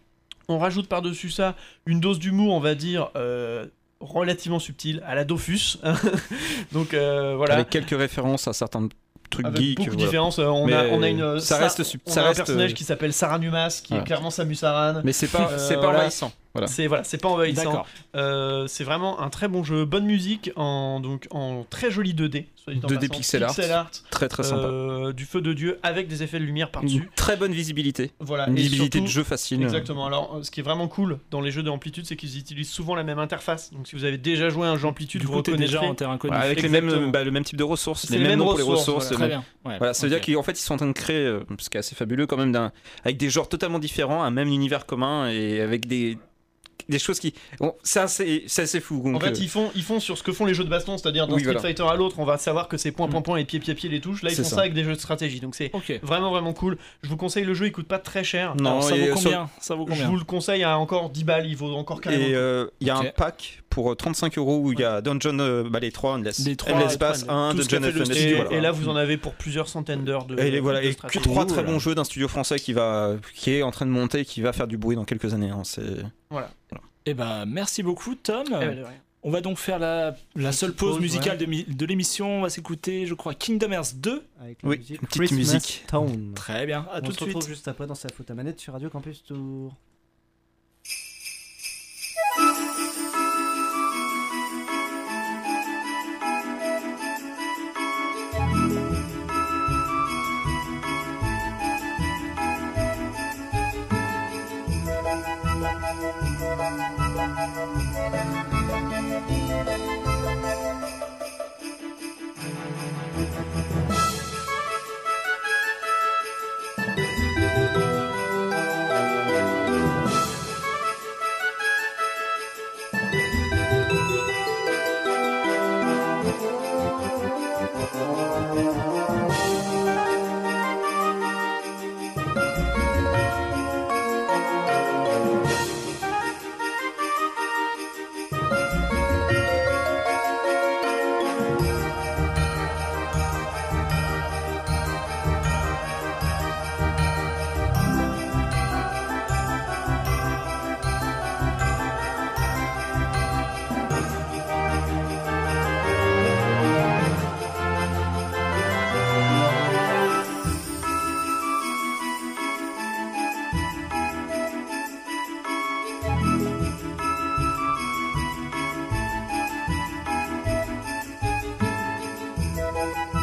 On rajoute par-dessus ça une dose d'humour, on va dire... relativement subtil, à la Dofus. Donc voilà. Avec quelques références à certains trucs avec geek. Beaucoup de différences. On a une. Ça reste. On a un personnage qui s'appelle Sarah Numas, qui est clairement Samus Aran. Mais c'est pas envahissant. Voilà. C'est pas envahissant. C'est vraiment un très bon jeu, bonne musique en très joli 2D. 2D pixel art. Très très sympa. Du feu de Dieu avec des effets de lumière par-dessus. Une très bonne visibilité. Voilà. Une visibilité de jeu facile. Exactement. Alors, ce qui est vraiment cool dans les jeux d'Amplitude, c'est qu'ils utilisent souvent la même interface. Donc, si vous avez déjà joué à un jeu Amplitude, vous reconnaîtrez déjà en terrain inconnu. Avec le même type de ressources, les mêmes noms pour les ressources. Très bien. Voilà, ça veut dire qu'en fait, ils sont en train de créer, ce qui est assez fabuleux quand même, avec des genres totalement différents, un même univers commun et avec des choses qui... Bon, c'est assez fou. Donc, en fait, ils font sur ce que font les jeux de baston, c'est-à-dire d'un Street Fighter à l'autre, on va savoir que c'est point, et pied, les touches. Là, ils font ça avec des jeux de stratégie. Donc, c'est vraiment, vraiment cool. Je vous conseille le jeu, il coûte pas très cher. Non, ça vaut combien ? Je vous le conseille à encore 10 balles, il vaut encore carrément. Et il y a un pack pour 35€ où il y a Dungeon, les 3 Endless Pass, 1, Dungeon Endless. Et là, vous en avez pour plusieurs centaines d'heures de que 3 très bons jeux d'un studio français qui est en train de monter, qui va faire du bruit dans quelques années. Voilà. Eh ben, merci beaucoup, Tom. On va donc faire la seule pause musicale de l'émission. On va s'écouter, je crois, Kingdom Hearts 2. Avec la musique une petite musique. Town. Très bien, à tout de suite. On se retrouve juste après dans sa faute à manette sur Radio Campus Tour.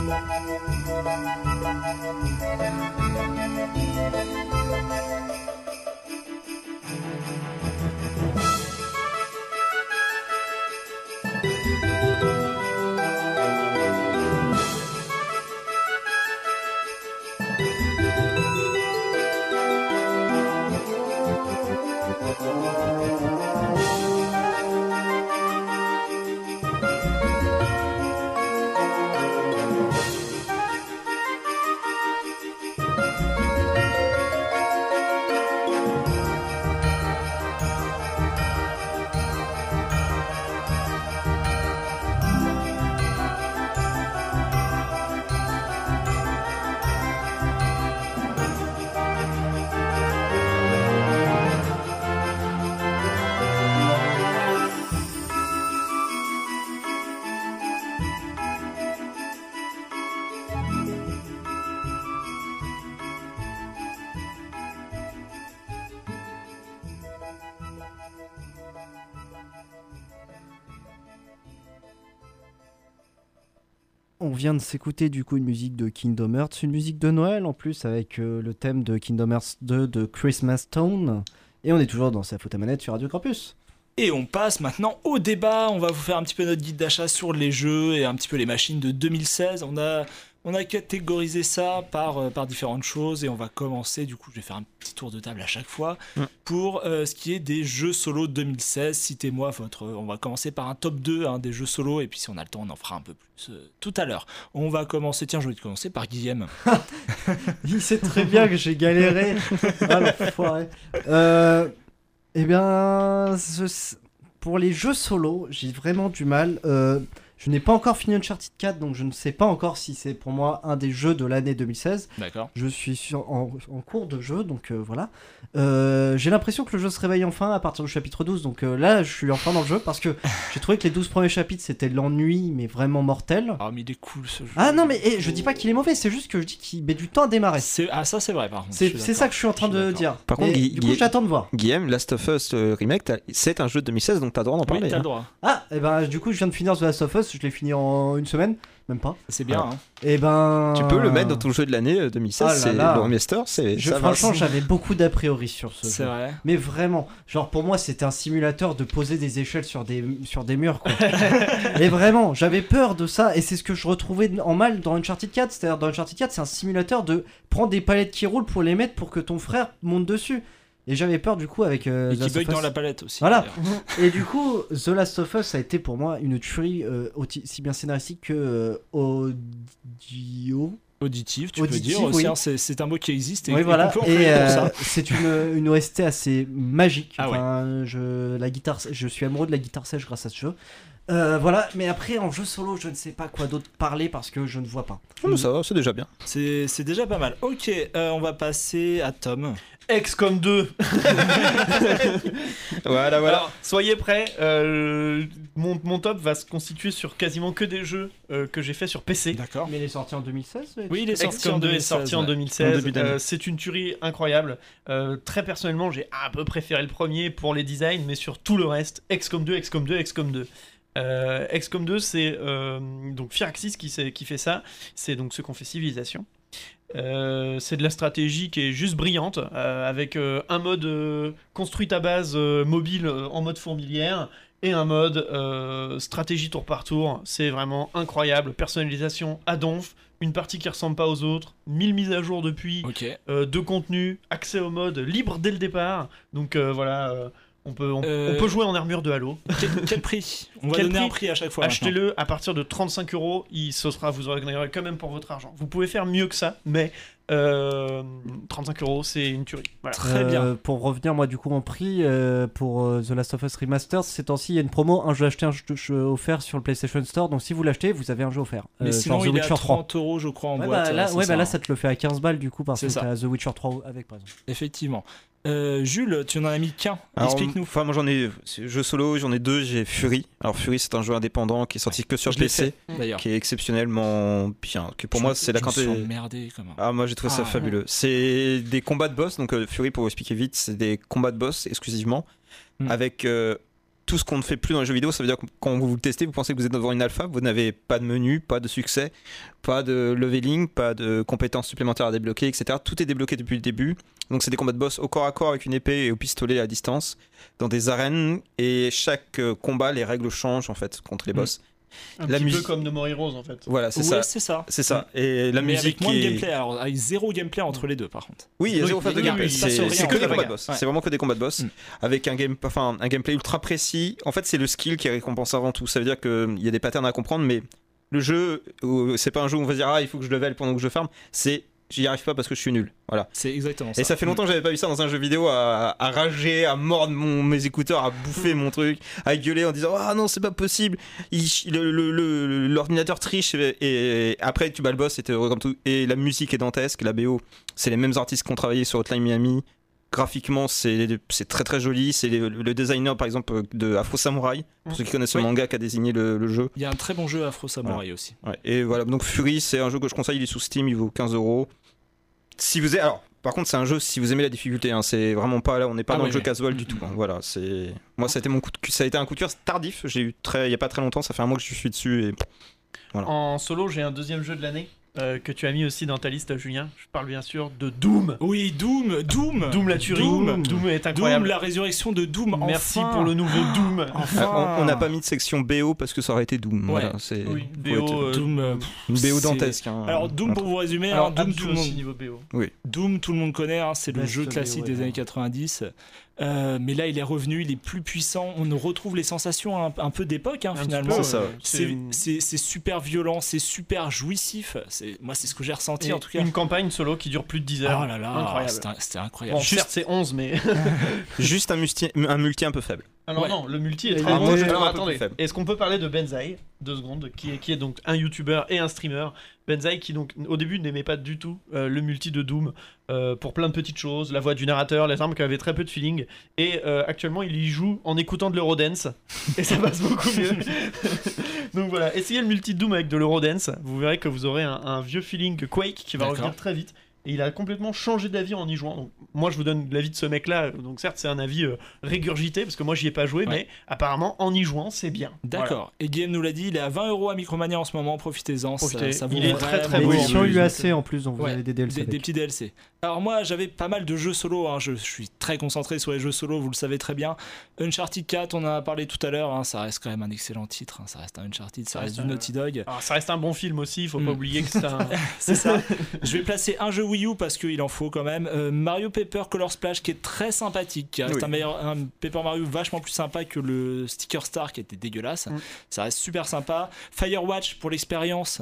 On vient de s'écouter du coup une musique de Kingdom Hearts, une musique de Noël en plus avec le thème de Kingdom Hearts 2 de Christmas Town. Et on est toujours dans sa faute à manette sur Radio Campus. Et on passe maintenant au débat. On va vous faire un petit peu notre guide d'achat sur les jeux et un petit peu les machines de 2016. On a catégorisé ça par différentes choses et on va commencer, du coup je vais faire un petit tour de table à chaque fois pour ce qui est des jeux solo 2016. Citez-moi on va commencer par un top 2 des jeux solo et puis si on a le temps on en fera un peu plus tout à l'heure. On va commencer, je vais commencer par Guillaume. Il sait très bien que j'ai galéré. Ah l'enfoiré. Eh bien, pour les jeux solo, j'ai vraiment du mal. Je n'ai pas encore fini Uncharted 4, donc je ne sais pas encore si c'est pour moi un des jeux de l'année 2016. D'accord. Je suis en cours de jeu, donc voilà. J'ai l'impression que le jeu se réveille enfin à partir du chapitre 12, donc là je suis enfin dans le jeu parce que j'ai trouvé que les 12 premiers chapitres c'était l'ennui, mais vraiment mortel. Ah, mais il est cool ce jeu. Ah non, mais je dis pas qu'il est mauvais, c'est juste que je dis qu'il met du temps à démarrer. Ça c'est vrai par contre. C'est ça que je suis en train de dire. Par contre, du coup j'attends de voir. Guillaume, Last of Us Remake, c'est un jeu de 2016, donc t'as le droit d'en parler. Oui, t'as le droit. Ah, et ben du coup je viens de finir The Last of Us, je l'ai fini en une semaine, même pas. C'est bien. Alors. Hein. Et ben. Tu peux le mettre dans ton jeu de l'année 2016, c'est le remaster, franchement, j'avais beaucoup d'a priori sur ce jeu. C'est vrai. Mais vraiment, genre pour moi, c'était un simulateur de poser des échelles sur des murs, quoi. Et vraiment, j'avais peur de ça, et c'est ce que je retrouvais en mal dans Uncharted 4. C'est-à-dire, dans Uncharted 4, c'est un simulateur de prendre des palettes qui roulent pour les mettre pour que ton frère monte dessus. Et j'avais peur du coup avec et qui bug dans la palette aussi. Voilà. Et du coup, The Last of Us a été pour moi une tuerie aussi bien scénaristique que auditive, tu peux dire aussi. Oui. C'est un mot qui existe et, oui, voilà. qu'on peut employer pour ça. C'est une OST assez magique. Ah enfin, ouais. Je suis amoureux de la guitare sèche grâce à ce jeu. Voilà, mais après en jeu solo, je ne sais pas quoi d'autre parler parce que je ne vois pas. Mais ça va, c'est déjà bien. C'est déjà pas mal. Ok, on va passer à Tom. XCOM 2. Voilà. Alors, soyez prêts. Mon top va se constituer sur quasiment que des jeux que j'ai fait sur PC. D'accord. Mais il est sorti en 2016. Oui, il est sorti XCOM 2 est sorti en 2016. En c'est une tuerie incroyable. Très personnellement, j'ai un peu préféré le premier pour les designs, mais sur tout le reste, XCOM 2. XCOM 2, c'est donc Firaxis qui fait ça. C'est donc ceux qui ont fait Civilization. C'est de la stratégie qui est juste brillante, avec un mode construit à base mobile en mode fourmilière et un mode stratégie tour par tour. C'est vraiment incroyable. Personnalisation à donf, une partie qui ressemble pas aux autres, 1000 mises à jour depuis, de contenu, accès au mode libre dès le départ. Donc voilà. On peut jouer en armure de Halo. Quel prix ? On va donner un prix à chaque fois. Achetez-le à partir de 35€. Vous aurez quand même pour votre argent. Vous pouvez faire mieux que ça, mais 35€, c'est une tuerie. Voilà. Très bien. Pour revenir, moi, du coup, en prix, pour The Last of Us Remastered, ces temps-ci, il y a une promo. Un jeu acheté, un jeu offert sur le PlayStation Store. Donc, si vous l'achetez, vous avez un jeu offert. Mais sinon, il est à 30€, je crois, en boîte. Là, ça te le fait à 15 balles, du coup, parce que t'as The Witcher 3 avec, par exemple. Effectivement. Jules, tu n'en as mis qu'un. Explique-nous. Enfin, moi j'en ai jeux solo, j'en ai deux. J'ai Fury. Alors Fury, c'est un jeu indépendant qui est sorti que sur PC, qui est exceptionnellement bien. Que pour moi, c'est la quantité. Je me suis emmerdé quand même. Ah, moi j'ai trouvé ça fabuleux. C'est des combats de boss. Donc Fury, pour vous expliquer vite, c'est des combats de boss exclusivement, avec tout ce qu'on ne fait plus dans les jeux vidéo. Ça veut dire que quand vous le testez, vous pensez que vous êtes devant une alpha, vous n'avez pas de menu, pas de succès, pas de leveling, pas de compétences supplémentaires à débloquer, etc. Tout est débloqué depuis le début. Donc c'est des combats de boss au corps à corps avec une épée et au pistolet à distance dans des arènes, et chaque combat, les règles changent en fait contre les boss. Un petit peu comme No More Heroes en fait. Voilà, c'est ça. C'est ça. Et la mais musique avec moins de gameplay, alors avec zéro gameplay entre les deux par contre. Oui, il y a zéro phase de gameplay. C'est que des combats de boss. Ouais. C'est vraiment que des combats de boss avec un gameplay ultra précis. En fait, c'est le skill qui récompense avant tout. Ça veut dire qu'il y a des patterns à comprendre, mais le jeu, c'est pas un jeu où on va dire il faut que je level pendant que je farm. C'est j'y arrive pas parce que je suis nul. Voilà. C'est exactement ça. Et ça fait longtemps que j'avais pas vu ça dans un jeu vidéo, à rager, à mordre mes écouteurs, à bouffer mon truc, à gueuler en disant ah non c'est pas possible. L'ordinateur triche et après tu bats le boss et t'es heureux comme tout. Et la musique est dantesque, la BO, c'est les mêmes artistes qui ont travaillé sur Hotline Miami. Graphiquement c'est très très joli. C'est le designer par exemple de Afro Samurai, pour ceux qui connaissent le manga qui a désigné le jeu. Il y a un très bon jeu Afro Samurai aussi. Ouais. Et voilà, donc Fury c'est un jeu que je conseille, il est sous Steam, il vaut 15€. Si vous alors par contre c'est un jeu si vous aimez la difficulté, hein, c'est vraiment pas là, on n'est pas dans le jeu casual du tout. Hein, voilà, c'est moi ça a été un coup de cœur tardif. J'ai eu il y a pas très longtemps, ça fait un mois que je suis dessus et voilà. En solo, j'ai un deuxième jeu de l'année. Que tu as mis aussi dans ta liste, Julien. Je parle bien sûr de Doom. Oui, Doom la tuerie. Doom est incroyable. Doom, la résurrection de Doom. Merci enfin. pour le nouveau Doom. Enfin. On n'a pas mis de section BO parce que ça aurait été Doom. Ouais. Voilà, c'est BO, Doom. BO dantesque. Hein, alors Doom pour vous résumer, Doom tout le monde. Niveau BO. Oui. Doom tout le monde connaît, hein, c'est le Best jeu classique des années 90. Mais là il est revenu, il est plus puissant, on retrouve les sensations un peu d'époque finalement. C'est super violent, c'est super jouissif. Moi c'est ce que j'ai ressenti en tout cas. Une campagne solo qui dure plus de 10 heures. Oh là là, incroyable. C'était incroyable. Bon, certes c'est 11 mais... Juste un multi un peu faible. Alors non, le multi est très bon. Alors attendez, est-ce qu'on peut parler de Benzaï 2 secondes, qui est donc un youtubeur et un streamer. Benzaï qui donc au début n'aimait pas du tout le multi de Doom pour plein de petites choses, la voix du narrateur, les armes qui avaient très peu de feeling, et actuellement il y joue en écoutant de l'Eurodance et ça passe beaucoup mieux. Donc voilà, essayez le multi de Doom avec de l'Eurodance, vous verrez que vous aurez un vieux feeling Quake qui va revenir très vite. Et il a complètement changé d'avis en y jouant. Donc, moi, je vous donne l'avis de ce mec-là. Donc, certes, c'est un avis régurgité parce que moi, j'y ai pas joué, mais apparemment, en y jouant, c'est bien. D'accord. Voilà. Et Guillaume nous l'a dit, il est à 20€ à Micromania en ce moment. Profitez-en. Ça il est très très beau. L'édition UAC en plus, donc vous avez des DLC. Des petits DLC. Alors, moi, j'avais pas mal de jeux solo. Hein. Je suis très concentré sur les jeux solo, vous le savez très bien. Uncharted 4, on en a parlé tout à l'heure. Hein. Ça reste quand même un excellent titre. Hein. Ça reste un Uncharted, ça reste du Naughty Dog. Alors, ça reste un bon film aussi. Il faut pas oublier que c'est un. C'est ça. Je vais placer un jeu Wii U parce qu'il en faut quand même. Mario Paper Color Splash qui est très sympathique, qui reste un Paper Mario vachement plus sympa que le Sticker Star qui était dégueulasse. Ça reste super sympa. Firewatch pour l'expérience,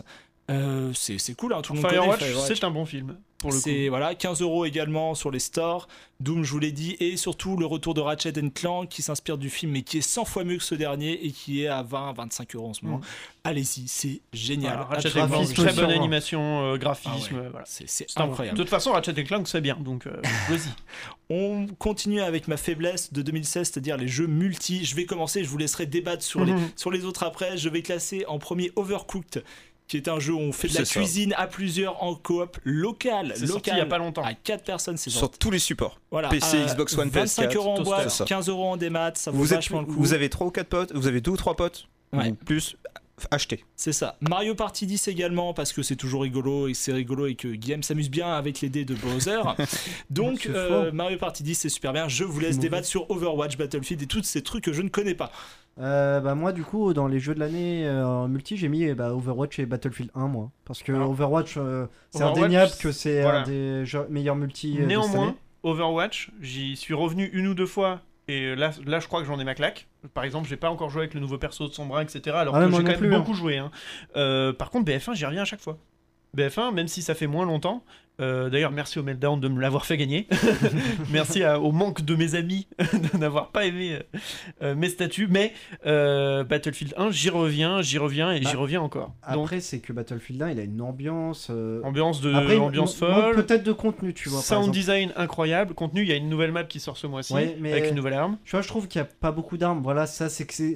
c'est cool, hein, tout le monde connaît Firewatch. C'est un bon film. C'est 15€ également sur les stores. Doom, je vous l'ai dit, et surtout le retour de Ratchet & Clank qui s'inspire du film mais qui est 100 fois mieux que ce dernier et qui est à 20-25€ en ce moment. Allez-y, c'est génial. Voilà, Ratchet & Clank, très bonne animation, graphisme. Voilà. C'est incroyable. De toute façon, Ratchet & Clank c'est bien, donc vas-y. On continue avec ma faiblesse de 2016, c'est-à-dire les jeux multi. Je vais commencer, je vous laisserai débattre sur les autres après. Je vais classer en premier Overcooked, qui est un jeu où on fait de la cuisine à plusieurs en coop local. C'est sorti il y a pas longtemps. À 4 personnes, c'est sur tous les supports. Voilà, PC, Xbox One, PS4. 25€ en boîte, 15€ en démat, ça vaut vachement le coup. Vous avez 3 ou 4 potes, vous avez 2 ou 3 potes, ou plus, achetez. C'est ça. Mario Party 10 également, parce que c'est toujours rigolo et que Guillaume s'amuse bien avec les dés de Bowser. Donc Mario Party 10 c'est super bien. Je vous laisse débattre sur Overwatch, Battlefield et tous ces trucs que je ne connais pas. Moi du coup dans les jeux de l'année en multi j'ai mis Overwatch et Battlefield 1 moi parce que Overwatch c'est indéniable que c'est un des meilleurs multi. Néanmoins Overwatch j'y suis revenu 1 ou 2 fois et là je crois que j'en ai ma claque. Par exemple j'ai pas encore joué avec le nouveau perso de Sombra etc alors que j'ai quand même beaucoup joué hein. Par contre BF1 j'y reviens à chaque fois. BF1 même si ça fait moins longtemps. D'ailleurs, merci au Meltdown de me l'avoir fait gagner. Merci au manque de mes amis de n'avoir pas aimé mes statuts. Mais Battlefield 1, j'y reviens et j'y reviens encore. Après, c'est que Battlefield 1, il a une ambiance. Ambiance folle. Peut-être de contenu, tu vois. Sound design incroyable. Contenu, il y a une nouvelle map qui sort ce mois-ci avec une nouvelle arme. Tu vois, je trouve qu'il n'y a pas beaucoup d'armes. Voilà, ça, c'est que c'est.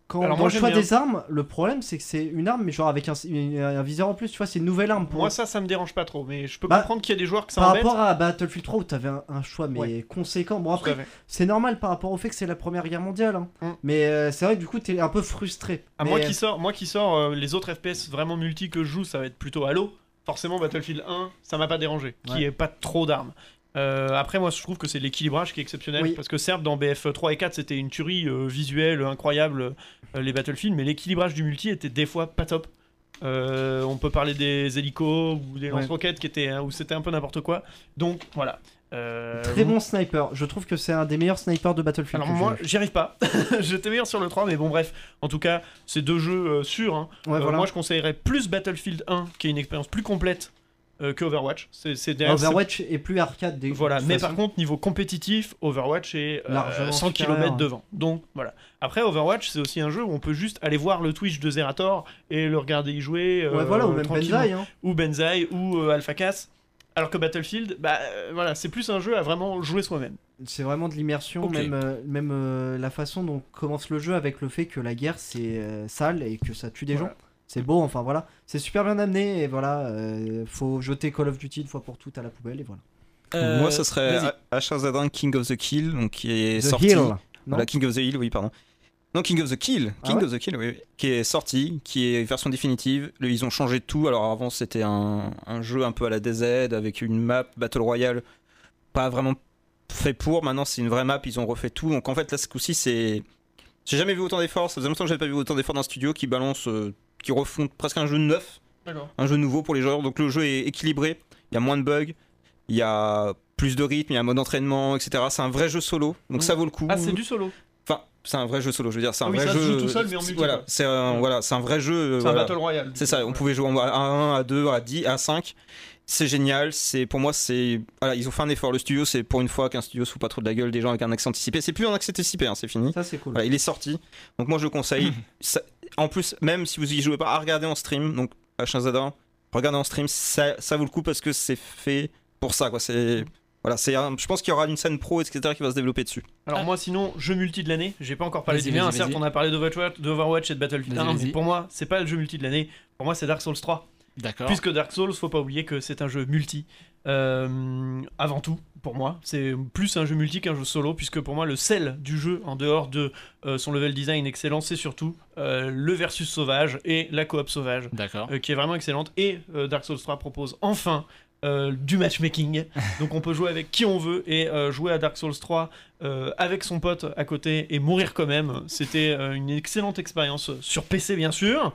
Quand dans le choix des armes, le problème c'est que c'est une arme mais genre avec un viseur en plus, tu vois, c'est une nouvelle arme pour moi. Ça me dérange pas trop, mais je peux comprendre qu'il y a des joueurs que ça embête. Par rapport à Battlefield 3 où t'avais un choix mais conséquent. Bon après c'est normal par rapport au fait que c'est la Première Guerre mondiale hein. Mais c'est vrai que du coup t'es un peu frustré. Moi qui sors les autres FPS vraiment multi que je joue, ça va être plutôt Halo. Forcément Battlefield 1 ça m'a pas dérangé, qui ait pas trop d'armes. Après moi je trouve que c'est l'équilibrage qui est exceptionnel parce que certes dans BF3 et 4 c'était une tuerie visuelle incroyable les Battlefield, mais l'équilibrage du multi était des fois pas top. On peut parler des hélicos ou des lance-roquettes qui étaient où c'était un peu n'importe quoi, donc voilà. Très bon sniper, je trouve que c'est un des meilleurs snipers de Battlefield. Alors moi j'y arrive pas, j'étais meilleur sur le 3 mais bon bref, en tout cas c'est deux jeux sûrs hein. Moi je conseillerais plus Battlefield 1 qui est une expérience plus complète que Overwatch. Overwatch est plus arcade voilà, mais par contre niveau compétitif Overwatch est 100 km devant, donc voilà. Après Overwatch c'est aussi un jeu où on peut juste aller voir le Twitch de Zerator et le regarder y jouer ou même Benzaï hein. Ou Benzaï ou Alpha Cass. Alors que Battlefield, voilà, c'est plus un jeu à vraiment jouer soi-même. C'est vraiment de l'immersion, même la façon dont commence le jeu avec le fait que la guerre c'est sale et que ça tue des gens. C'est beau, enfin voilà. C'est super bien amené et voilà, faut jeter Call of Duty une fois pour toutes à la poubelle et voilà. Moi, ça serait H1Z1 King of the Kill, donc qui est sorti. Voilà, King of the Hill, oui, pardon. Non, King of the Kill, of the Kill, oui, qui est sorti, qui est version définitive. Ils ont changé tout. Alors avant, c'était un jeu un peu à la DZ avec une map Battle Royale, pas vraiment fait pour. Maintenant, c'est une vraie map. Ils ont refait tout. Donc en fait, là, ce coup-ci, c'est. J'ai jamais vu autant d'efforts. Ça faisait longtemps que j'avais pas vu autant d'efforts d'un studio qui balance, qui refont presque un jeu neuf, un jeu nouveau pour les joueurs. Donc le jeu est équilibré. Il y a moins de bugs. Il y a plus de rythme. Il y a un mode entraînement, etc. C'est un vrai jeu solo. Donc ça vaut le coup. Ah, c'est du solo. Enfin, c'est un vrai jeu solo, je veux dire, c'est un vrai ça jeu. Se joue tout seul, mais en multi. Voilà, c'est un vrai jeu. C'est un Battle Royale. C'est ça, on pouvait jouer à 1, à 2, à 10, à 5. C'est génial, pour moi, voilà, ils ont fait un effort. Le studio, c'est pour une fois qu'un studio se fout pas trop de la gueule des gens avec un accent anticipé. C'est plus un accent anticipé, hein, c'est fini. Ça, c'est cool. Voilà, il est sorti. Donc, moi, je conseille. En plus, même si vous y jouez pas, à regarder en stream. Donc, H1Z1, regardez en stream, ça vaut le coup parce que c'est fait pour ça, quoi. Voilà, je pense qu'il y aura une scène pro, etc., qui va se développer dessus. Alors moi, sinon, jeu multi de l'année, j'ai pas encore parlé du mien. Certes, on a parlé d'Overwatch et de Battlefield 1, mais pour moi, c'est pas le jeu multi de l'année. Pour moi, c'est Dark Souls 3. D'accord. Puisque Dark Souls, faut pas oublier que c'est un jeu multi. Avant tout, pour moi, c'est plus un jeu multi qu'un jeu solo, puisque pour moi, le sel du jeu, en dehors de son level design excellent, c'est surtout le versus sauvage et la coop sauvage, qui est vraiment excellente. Et Dark Souls 3 propose enfin du matchmaking, donc on peut jouer avec qui on veut et jouer à Dark Souls 3 avec son pote à côté et mourir quand même. C'était une excellente expérience sur PC bien sûr.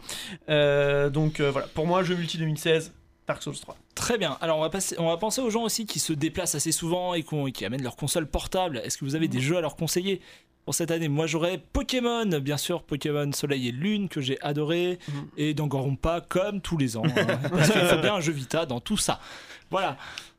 Donc voilà, pour moi jeu multi 2016, Dark Souls 3. Très bien, alors on va penser aux gens aussi qui se déplacent assez souvent et qui amènent leur console portable. Est-ce que vous avez des jeux à leur conseiller pour cette année? Moi j'aurais Pokémon, bien sûr, Pokémon Soleil et Lune que j'ai adoré, et Danganronpa comme tous les ans, hein, parce qu'il faut bien un jeu Vita dans tout ça. Voilà.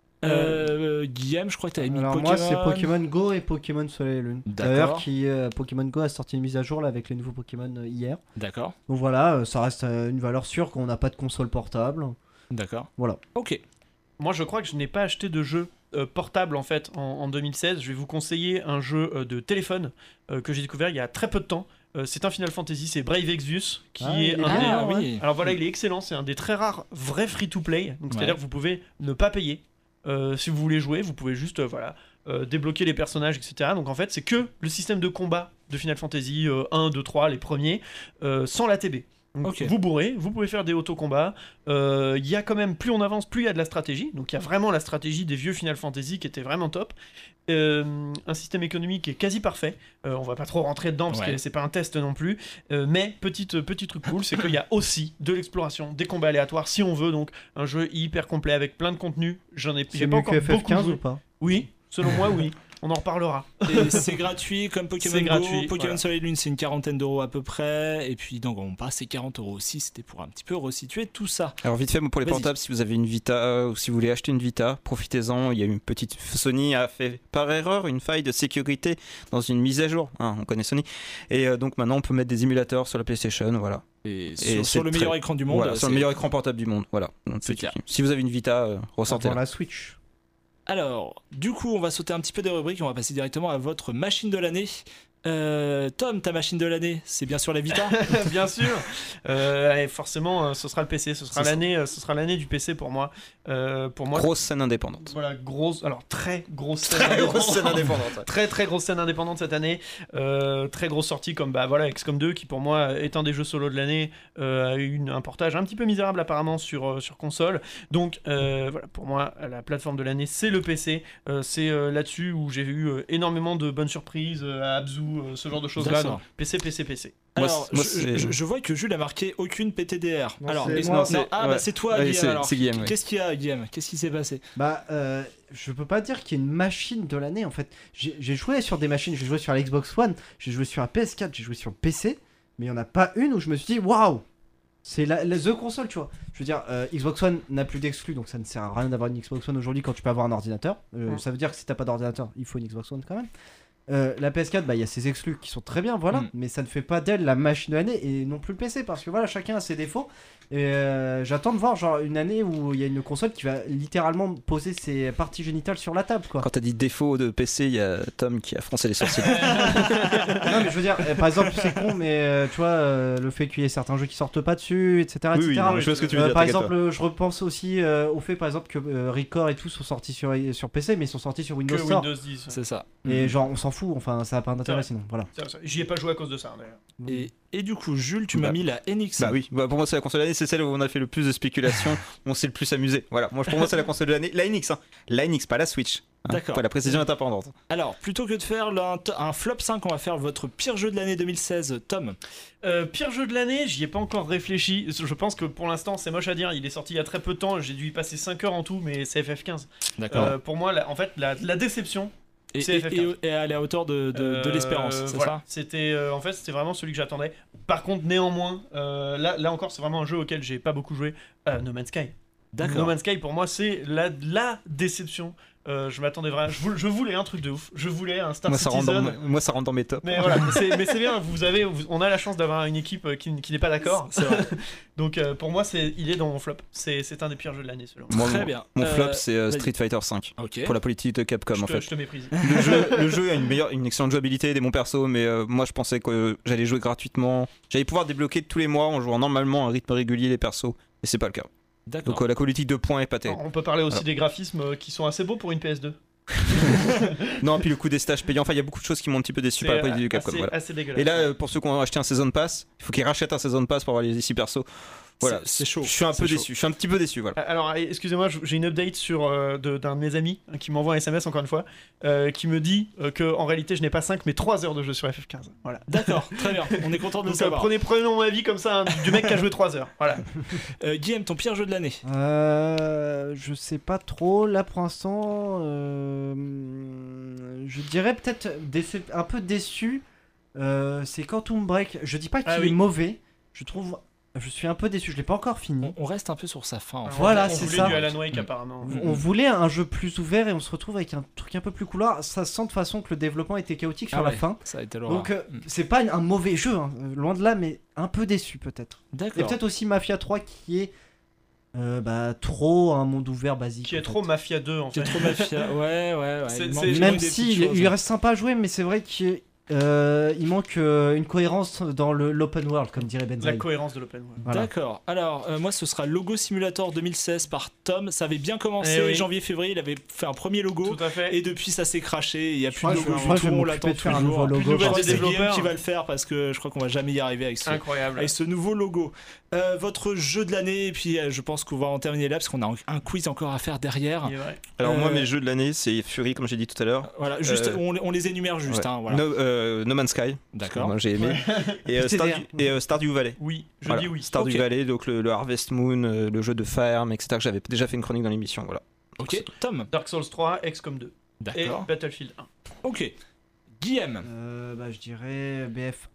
Guillaume, je crois que tu avais mis Pokémon. Moi c'est Pokémon Go et Pokémon Soleil et Lune. D'ailleurs, Pokémon Go a sorti une mise à jour là, avec les nouveaux Pokémon hier. D'accord. Donc voilà, ça reste une valeur sûre qu'on n'a pas de console portable. D'accord. Voilà. Ok. Moi je crois que je n'ai pas acheté de jeu portable en fait en 2016. Je vais vous conseiller un jeu de téléphone que j'ai découvert il y a très peu de temps. C'est un Final Fantasy, c'est Brave Exvius qui est un des... oui. Alors voilà, il est excellent, c'est un des très rares vrais free-to-play. Donc c'est-à-dire que vous pouvez ne pas payer si vous voulez jouer, vous pouvez juste débloquer les personnages, etc. Donc en fait, c'est que le système de combat de Final Fantasy 1, 2, 3, les premiers, sans l'ATB. Donc vous bourrez, vous pouvez faire des auto-combats. Il y a quand même, plus on avance, plus il y a de la stratégie. Donc il y a vraiment la stratégie des vieux Final Fantasy qui était vraiment top. Un système économique qui est quasi parfait. On va pas trop rentrer dedans parce que c'est pas un test non plus. Mais petit truc cool, c'est qu'il y a aussi de l'exploration, des combats aléatoires si on veut. Donc un jeu hyper complet avec plein de contenu. J'ai pas encore beaucoup joué. Ou pas? Oui, selon moi oui. On en reparlera. Et c'est gratuit comme Pokémon Go. Gratuit, Pokémon Soleil et Lune, c'est une 40aine d'euros à peu près. Et puis Danganronpa, c'est 40 euros aussi. C'était pour un petit peu resituer tout ça. Alors vite fait, pour les portables, si vous avez une Vita ou si vous voulez acheter une Vita, profitez-en. Il y a une petite... Sony a fait par erreur une faille de sécurité dans une mise à jour. On connaît Sony. Et donc maintenant, on peut mettre des émulateurs sur la PlayStation. Voilà. Et sur le meilleur écran du monde. Voilà, sur le meilleur écran portable du monde. Voilà. Donc, si vous avez une Vita, ressortez la Switch. Alors, du coup, on va sauter un petit peu des rubriques et on va passer directement à votre machine de l'année. Tom, ta machine de l'année, c'est bien sûr la Vita. Bien sûr. Et forcément, ce sera le PC. Ce sera l'année du PC pour moi. Grosse scène indépendante. Voilà, très grosse scène indépendante. Très grosse scène indépendante cette année. Très grosse sortie comme XCOM 2 qui pour moi est un des jeux solo de l'année. A eu un portage un petit peu misérable apparemment sur console. Donc voilà, pour moi la plateforme de l'année c'est le PC. C'est là-dessus où j'ai eu énormément de bonnes surprises à Abzu, ce genre de choses là. Donc, PC. Alors, je vois que Jules a marqué aucune PTDR. Non, alors, c'est toi, Guillaume. Alors, c'est Guillaume. Qu'est-ce qu'il y a, Guillaume ? Qu'est-ce qui s'est passé ? Je peux pas dire qu'il y a une machine de l'année en fait. J'ai joué sur des machines, j'ai joué sur la Xbox One, j'ai joué sur la PS4, j'ai joué sur le PC, mais il y en a pas une où je me suis dit waouh, c'est the console, tu vois. Je veux dire, Xbox One n'a plus d'exclus, donc ça ne sert à rien d'avoir une Xbox One aujourd'hui quand tu peux avoir un ordinateur. Ça veut dire que si t'as pas d'ordinateur, il faut une Xbox One quand même. La PS4, il y a ses exclus qui sont très bien, voilà, mais ça ne fait pas d'elle la machine de l'année et non plus le PC parce que voilà, chacun a ses défauts. Et j'attends de voir genre une année où il y a une console qui va littéralement poser ses parties génitales sur la table, quoi. Quand t'as dit défaut de PC, il y a Tom qui a froncé les sourcils. Non, mais je veux dire, par exemple, c'est con, mais tu vois, le fait qu'il y ait certains jeux qui sortent pas dessus, etc. Oui, je vois ce que tu veux dire. Par exemple, je repense aussi au fait, par exemple, que Record et tout sont sortis sur PC, mais ils sont sortis sur Windows Store. Windows 10. C'est ça. Et genre, on s'en fout, enfin, ça n'a pas d'intérêt sinon. Voilà. J'y ai pas joué à cause de ça d'ailleurs. Et du coup, Jules, tu m'as mis la NX. Bah oui, pour moi c'est la console de l'année, c'est celle où on a fait le plus de spéculation, où on s'est le plus amusé. Voilà, pour moi c'est la console de l'année. La NX, la NX, pas la Switch. D'accord. La précision est importante. Alors, plutôt que de faire un flop 5, on va faire votre pire jeu de l'année 2016, Tom. Pire jeu de l'année, j'y ai pas encore réfléchi. Je pense que pour l'instant, c'est moche à dire. Il est sorti il y a très peu de temps. J'ai dû y passer 5 heures en tout, mais c'est FF15. D'accord. Pour moi, en fait, la déception. Et elle est à hauteur de l'espérance, c'est voilà. ça ? C'était vraiment celui que j'attendais. Par contre, néanmoins, là encore, c'est vraiment un jeu auquel j'ai pas beaucoup joué. No Man's Sky. D'accord. No Man's Sky, pour moi, c'est la déception. Je m'attendais vraiment. Je voulais un truc de ouf. Je voulais un Star Citizen. Moi, ça rentre dans mes tops. Mais voilà, mais c'est bien. On a la chance d'avoir une équipe qui n'est pas d'accord. C'est vrai. Donc pour moi, il est dans mon flop. C'est un des pires jeux de l'année, selon moi. Très bien. Mon flop, c'est Street Fighter 5. Okay. Pour la politique de Capcom, en fait. Je te méprise. Le jeu a une excellente jouabilité, des bons persos, mais moi, je pensais que j'allais jouer gratuitement. J'allais pouvoir débloquer tous les mois en jouant normalement à un rythme régulier les persos, et c'est pas le cas. D'accord. Donc la politique de points est pas terrible. On peut parler aussi des graphismes qui sont assez beaux pour une PS2. Non, puis le coût des stages payants, enfin il y a beaucoup de choses qui m'ont un petit peu déçu par la politique de Capcom. Assez dégueulasse. Et là, pour ceux qui ont acheté un Season Pass, il faut qu'ils rachètent un Season Pass pour avoir les 6 persos. Voilà, c'est chaud. Je suis un peu déçu. Je suis un petit peu déçu. Voilà. Alors, excusez-moi, j'ai une update d'un de mes amis qui m'envoie un SMS encore une fois, qui me dit que en réalité, je n'ai pas 5 mais 3 heures de jeu sur FF15. Voilà. D'accord, très bien. On est content de le savoir. Prenez mon avis comme ça, du mec qui a joué 3 heures. Voilà. Guillaume, ton pire jeu de l'année ? Je sais pas trop. Là, pour l'instant, je dirais peut-être un peu déçu. C'est Quantum Break. Je dis pas qu'il est mauvais. Je suis un peu déçu, je l'ai pas encore fini. On reste un peu sur sa fin. En fait. Voilà, c'est ça. On voulait du Alan Wake apparemment. On voulait un jeu plus ouvert et on se retrouve avec un truc un peu plus couloir. Ça sent de façon que le développement était chaotique sur la fin. Ça a été donc c'est pas un mauvais jeu, hein, loin de là, mais un peu déçu peut-être. D'accord. Et peut-être aussi Mafia 3 qui est trop un monde ouvert basique. Qui est trop Mafia 2 en fait. Qui est trop Mafia, ouais. Même si il reste sympa à jouer, mais c'est vrai qu'il manque une cohérence dans l'open world, comme dirait Benzaï. La cohérence de l'open world. Voilà. D'accord. Alors, moi, ce sera Logo Simulator 2016 par Tom. Ça avait bien commencé janvier-février. Il avait fait un premier logo. Tout à fait. Et depuis, ça s'est craché. Il n'y a plus de logo. On l'attend toujours. Un nouveau logo. Je crois que c'est Guillaume qui va le faire parce que je crois qu'on va jamais y arriver avec ce nouveau logo. Votre jeu de l'année, et puis je pense qu'on va en terminer là parce qu'on a un quiz encore à faire derrière. Alors, moi, mes jeux de l'année, c'est Fury, comme j'ai dit tout à l'heure. Voilà, juste, on les énumère juste. Hein, voilà. No Man's Sky. D'accord. Moi j'ai aimé. Et Stardew Valley. Oui, dis oui. Stardew Valley, donc le Harvest Moon, le jeu de Fire Emblem, etc. que j'avais déjà fait une chronique dans l'émission. Voilà. Ok, Tom. Dark Souls 3, XCOM 2. D'accord. Et Battlefield 1. Ok. Guillaume. Je dirais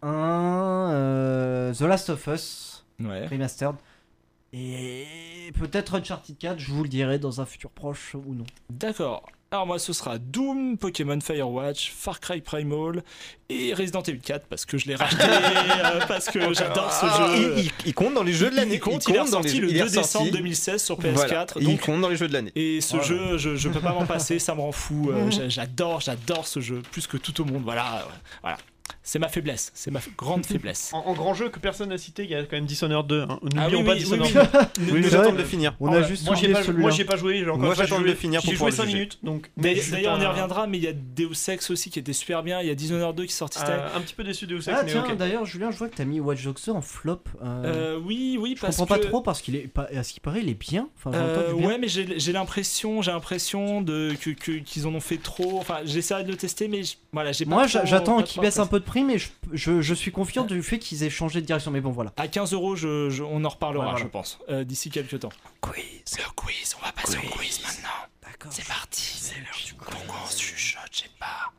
BF1, The Last of Us, Remastered. Et peut-être Uncharted 4, je vous le dirai dans un futur proche ou non. D'accord. Alors moi ce sera Doom, Pokémon Firewatch, Far Cry Primal et Resident Evil 4 parce que je l'ai racheté, parce que j'adore ce jeu. Il compte dans les jeux de l'année. Il est sorti le 2 décembre 2016 sur PS4. Voilà. Donc, il compte dans les jeux de l'année. Et ce jeu, je peux pas m'en passer, ça me rend fou. J'adore ce jeu plus que tout au monde. Voilà. C'est ma faiblesse, c'est ma grande faiblesse. En grand jeu que personne n'a cité, il y a quand même Dishonored 2. Hein. N'oublions pas Dishonored 2. Oui, j'attends de le finir. On a juste moi j'y ai pas joué, j'ai encore j'attends de le finir pour pouvoir jouer 5 minutes. Donc, d'ailleurs, on y reviendra, mais il y a Deus Ex aussi qui était super bien. Il y a Dishonored 2 qui est sorti cette année. Un petit peu déçu de Deus Ex, Ah mais tiens, ok. d'ailleurs, Julien, je vois que t'as mis Watch Dogs 2 en flop. Oui, Je parce comprends que... pas trop parce qu'il est, à ce qui paraît, il est bien. Enfin, j'entends du bien. Ouais, mais j'ai l'impression qu'ils en ont fait trop. Enfin, j'essaierai de le tester, mais voilà, j'ai pas. Moi, trop- j'attends pas qu'ils trop baissent un apprécié. peu de prix, mais je suis confiant du fait qu'ils aient changé de direction. Mais bon, voilà. À 15€, on en reparlera, Ouais, voilà. je pense, d'ici quelques temps. Le quiz, on va passer au quiz maintenant. D'accord. C'est parti, c'est l'heure du concours, on chuchote, je sais pas.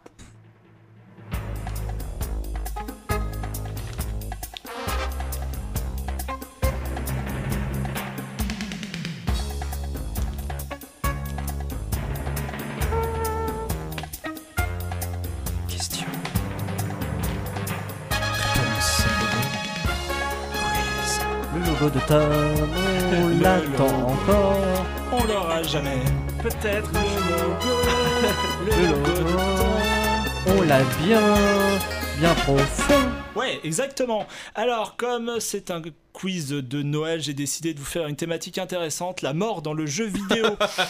Question. Quiz. Le logo de Tom, on Le l'attend logo. encore. On l'aura jamais. Peut-être. Le logo, on l'a bien profond. Ouais, exactement. Alors, comme c'est un quiz de Noël, j'ai décidé de vous faire une thématique intéressante, la mort dans le jeu vidéo.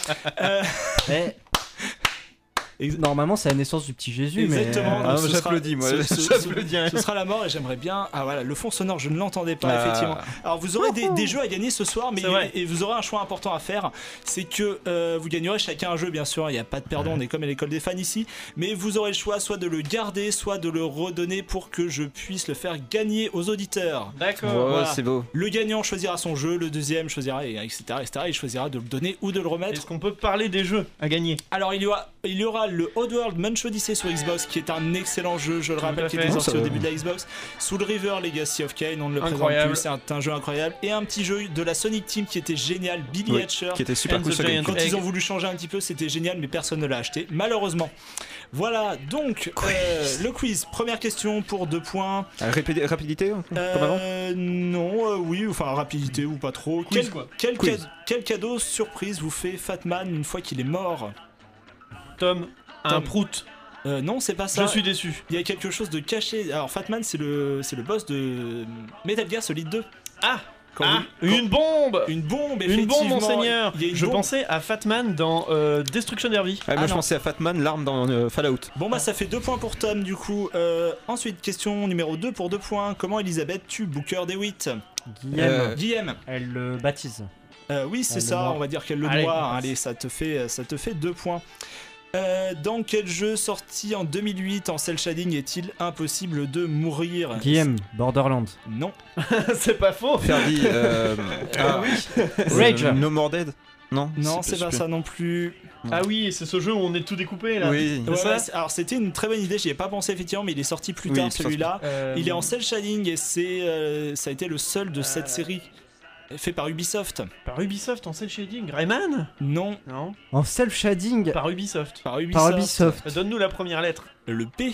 Mais normalement, c'est la naissance du petit Jésus. Exactement. Mais donc ce j'applaudis, sera- moi. J'applaudis. Ce sera la mort et j'aimerais bien. Ah voilà, le fond sonore, je ne l'entendais pas, Ah. effectivement. Alors vous aurez des jeux à gagner ce soir, mais C'est vrai. et vous aurez un choix important à faire. C'est que vous gagnerez chacun un jeu, bien sûr. Il n'y a pas de perdant, on est comme à l'école des fans ici. Mais vous aurez le choix soit de le garder, soit de le redonner pour que je puisse le faire gagner aux auditeurs. D'accord. Oh, Voilà. c'est beau. Le gagnant choisira son jeu, le deuxième choisira, etc., etc. Il choisira de le donner ou de le remettre. Est-ce qu'on peut parler des jeux à gagner? Alors il y aura le Oddworld Munch Odyssey sur Xbox qui est un excellent jeu, je le rappelle, à qui fait. était sorti Ça au va. début de la Xbox. Soul River Legacy of Kain, on ne le présente Incroyable. plus, c'est un jeu incroyable. Et un petit jeu de la Sonic Team qui était génial, Billy Oui, Hatcher. qui était super And cool the sur Giant GameCube. Quand Egg. ils ont voulu changer un petit peu, c'était génial, mais personne ne l'a acheté, malheureusement. Voilà, donc le quiz. Première question pour 2 points. Rapidité, comme avant. Non, oui, enfin rapidité ou pas trop. Quiz, quoi. Quel cadeau surprise vous fait Fatman une fois qu'il est mort? Tom, un prout. Non, c'est pas ça. Je suis déçu. Il y a quelque chose de caché. Alors Fatman, c'est le boss de Metal Gear Solid 2. Ah, Quand ah, vous- une bombe. Une bombe, Une bombe, effectivement. monseigneur. Il y a une Je bombe. pensais à Fatman dans Destruction Derby. Ah, moi, je non. pensais à Fatman, l'arme dans Fallout. Bon bah ça fait 2 points pour Tom du coup. Ensuite, question numéro 2 pour 2 points. Comment Elisabeth tue Booker DeWitt? Guillaume, Guillaume. elle le baptise. Oui, c'est Elle ça, le noie. on va dire qu'elle le Allez. noie. Allez, ça te fait 2 points. Dans quel jeu sorti en 2008 en cel shading est-il impossible de mourir? Guillaume, Borderlands. Non. C'est pas faux. Ferdi. Rage. No More Dead. Non. Non, c'est pas ça non plus. Ah oui, c'est ce jeu où on est tout découpé là. Oui. Ouais, ça ouais, alors c'était une très bonne idée, j'y ai pas pensé effectivement, mais il est sorti plus Oui, tard puis celui-là. Il est en cel cel shading et ça a été le seul de cette série fait par Ubisoft. par Ubisoft en cel shading. Rayman? Non, Non. En self-shading Par Ubisoft. par Ubisoft. par Ubisoft. Donne-nous la première lettre. Le P.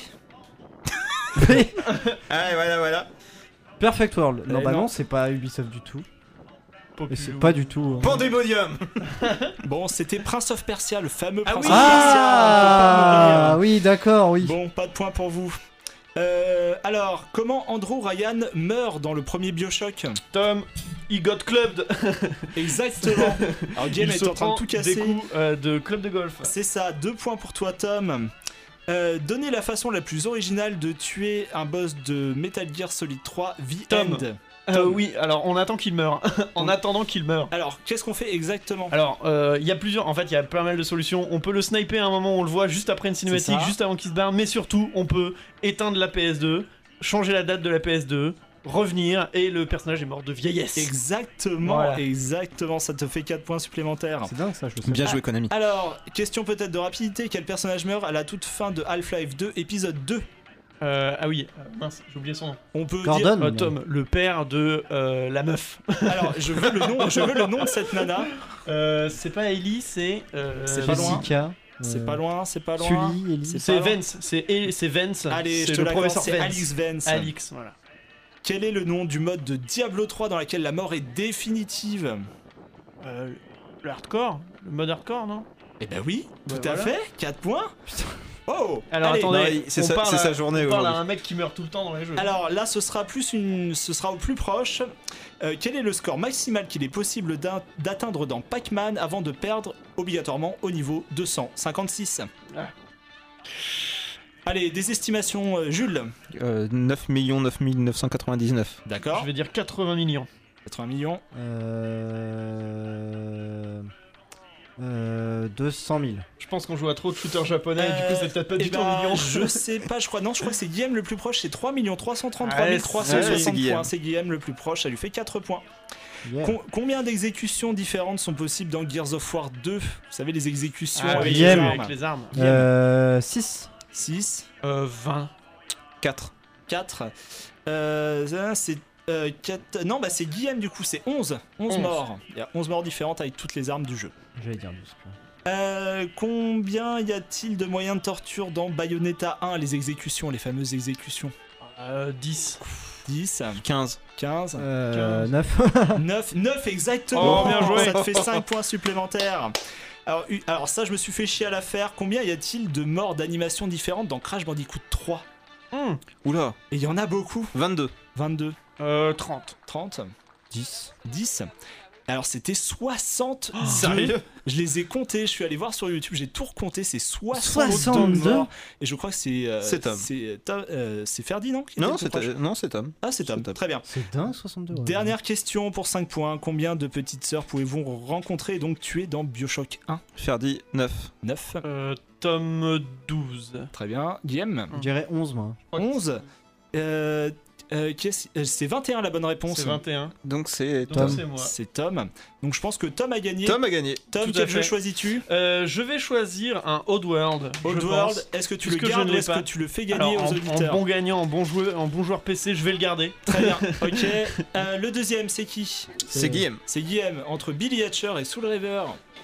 Ah, voilà. Perfect World. Non, Eh bah non. non, c'est pas Ubisoft du tout. Et c'est Populou. pas du tout. Pandemonium. Bon, c'était Prince of Persia, le fameux Ah Prince oui. of Persia. Ah oui, d'accord, oui. Bon, pas de point pour vous. Alors, comment Andrew Ryan meurt dans le premier Bioshock? Tom, he got clubbed. Exactement. Alors, Game Il est se en train prend de tout casser. des coups de club de golf. C'est ça, 2 points pour toi, Tom. Donnez la façon la plus originale de tuer un boss de Metal Gear Solid 3, The Tom. End. Oui, alors on attend qu'il meure. En attendant qu'il meure. Alors, qu'est-ce qu'on fait exactement? Alors, il y a plusieurs. En fait, il y a pas mal de solutions. On peut le sniper à un moment, on le voit juste après une C'est cinématique, ça. juste avant qu'il se barre. Mais surtout, on peut éteindre la PS2, changer la date de la PS2, revenir et le personnage est mort de vieillesse. Exactement, Voilà. exactement, ça te fait 4 points supplémentaires. C'est dingue ça, je le sais. Bien joué, Konami. Alors, question peut-être de rapidité, quel personnage meurt à la toute fin de Half-Life 2 épisode 2? Ah oui, mince, j'ai oublié son nom. On peut Gordon. dire... Tom, le père de la meuf. Alors, je veux le nom de cette nana. C'est pas Ellie, c'est. C'est pas loin. Jessica. C'est pas loin, c'est pas loin. Sully, Ellie. C'est C'est pas loin. Vance, c'est Vance. Allez, je c'est te le l'accorde, professeur c'est Vance. Alex Vance. Alix, voilà. Quel est le nom du mode de Diablo 3 dans lequel la mort est définitive? Le hardcore, le mode hardcore, non? Eh ben oui, Bah tout à voilà. fait, 4 points. Oh. Alors allez, attendez, c'est sa journée. On parle à un mec qui meurt tout le temps dans les jeux. Alors là, ce sera au plus proche. Quel est le score maximal qu'il est possible d'atteindre dans Pac-Man avant de perdre obligatoirement au niveau 256 ? Allez, des estimations, Jules. 9 999. D'accord. Je vais dire 80 millions. 80 millions. 200 000. Je pense qu'on joue à trop de shooters japonais, du coup c'est peut-être pas du tout un million. Je sais pas, je crois que c'est Guillaume le plus proche, c'est 3 333 Ouais, 360 Guillaume. points. C'est Guillaume le plus proche, ça lui fait 4 points. Yeah. Combien d'exécutions différentes sont possibles dans Gears of War 2 ? Vous savez, les exécutions Ah oui, avec Guillaume. les avec les armes. 6. 6, 20. 4. 4. C'est 4. Non, bah c'est Guillaume du coup, c'est 11. 11 morts. Il y a 11 morts différentes avec toutes les armes du jeu. J'allais dire 12. Combien y a-t-il de moyens de torture dans Bayonetta 1, les exécutions, les fameuses exécutions ? 10. 10, 15. 15, 9. 9 exactement. Oh, bien joué. Ça te fait 5 points supplémentaires. Alors ça, je me suis fait chier à la faire. Combien y a-t-il de morts d'animation différentes dans Crash Bandicoot 3 ? Oula. Et il y en a beaucoup. 22. 22, 30. 30, 10. 10. Alors c'était 62. Sérieux ? Je les ai comptés, je suis allé voir sur YouTube, j'ai tout recompté, c'est 62 62 morts. Et je crois que c'est Tom. C'est Ferdi, non qui était Non, le plus proche c'est Tom. Ah, c'est Tom, c'est Tom. très bien. C'est dingue, 62. Ouais. Dernière question pour 5 points. Combien de petites sœurs pouvez-vous rencontrer et donc tuer dans Bioshock 1 ? Ferdi, 9. 9. Tome 12. Très bien. Guillaume Je dirais 11, moi. 11. C'est 21 la bonne réponse. C'est 21. Donc c'est Donc Tom. c'est moi. C'est Tom. Donc je pense que Tom a gagné. Tom a gagné. Tom, Tout à quel jeu fait. choisis-tu ? Je vais choisir un Oddworld. Oddworld, est-ce que tu le Puisque je gardes ne ou l'ai est-ce pas. que tu le fais gagner Alors, aux en auditeurs ? bon gagnant, en bon joueur PC, je vais le garder. Très bien. Ok. Le deuxième, c'est qui ? C'est Guillaume. C'est Guillaume, entre Billy Hatcher et Soul River.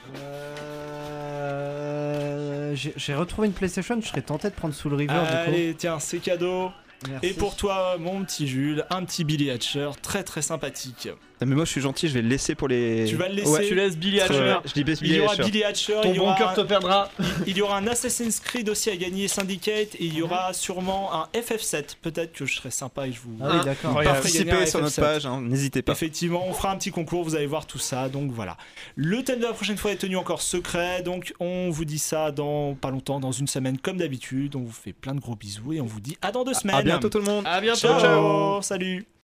J'ai retrouvé une PlayStation, je serais tenté de prendre Soul River du coup. Allez, tiens, c'est cadeau. Merci. Et pour toi, mon petit Jules, un petit Billy Hatcher, très très sympathique. Ah, mais moi je suis gentil, je vais le laisser pour les. Tu vas le laisser. Ouais, Tu laisses Billy Très Hatcher. bien. Je dis Billy Il y aura Hatcher. Billy Hatcher, Ton il y bon aura, cœur te perdra. il y aura un Assassin's Creed aussi à gagner, Syndicate, et il y aura sûrement un FF7. Peut-être que je serai sympa et je vous. Ah oui, d'accord. Ouais. Participez sur notre FF7. page, hein, n'hésitez pas. Effectivement, on fera un petit concours, vous allez voir tout ça, donc voilà. Le thème de la prochaine fois est tenu encore secret, donc on vous dit ça dans pas longtemps, dans une semaine comme d'habitude. On vous fait plein de gros bisous et on vous dit à dans 2 semaines. À bientôt tout le monde. À bientôt. Ciao, Ciao. salut.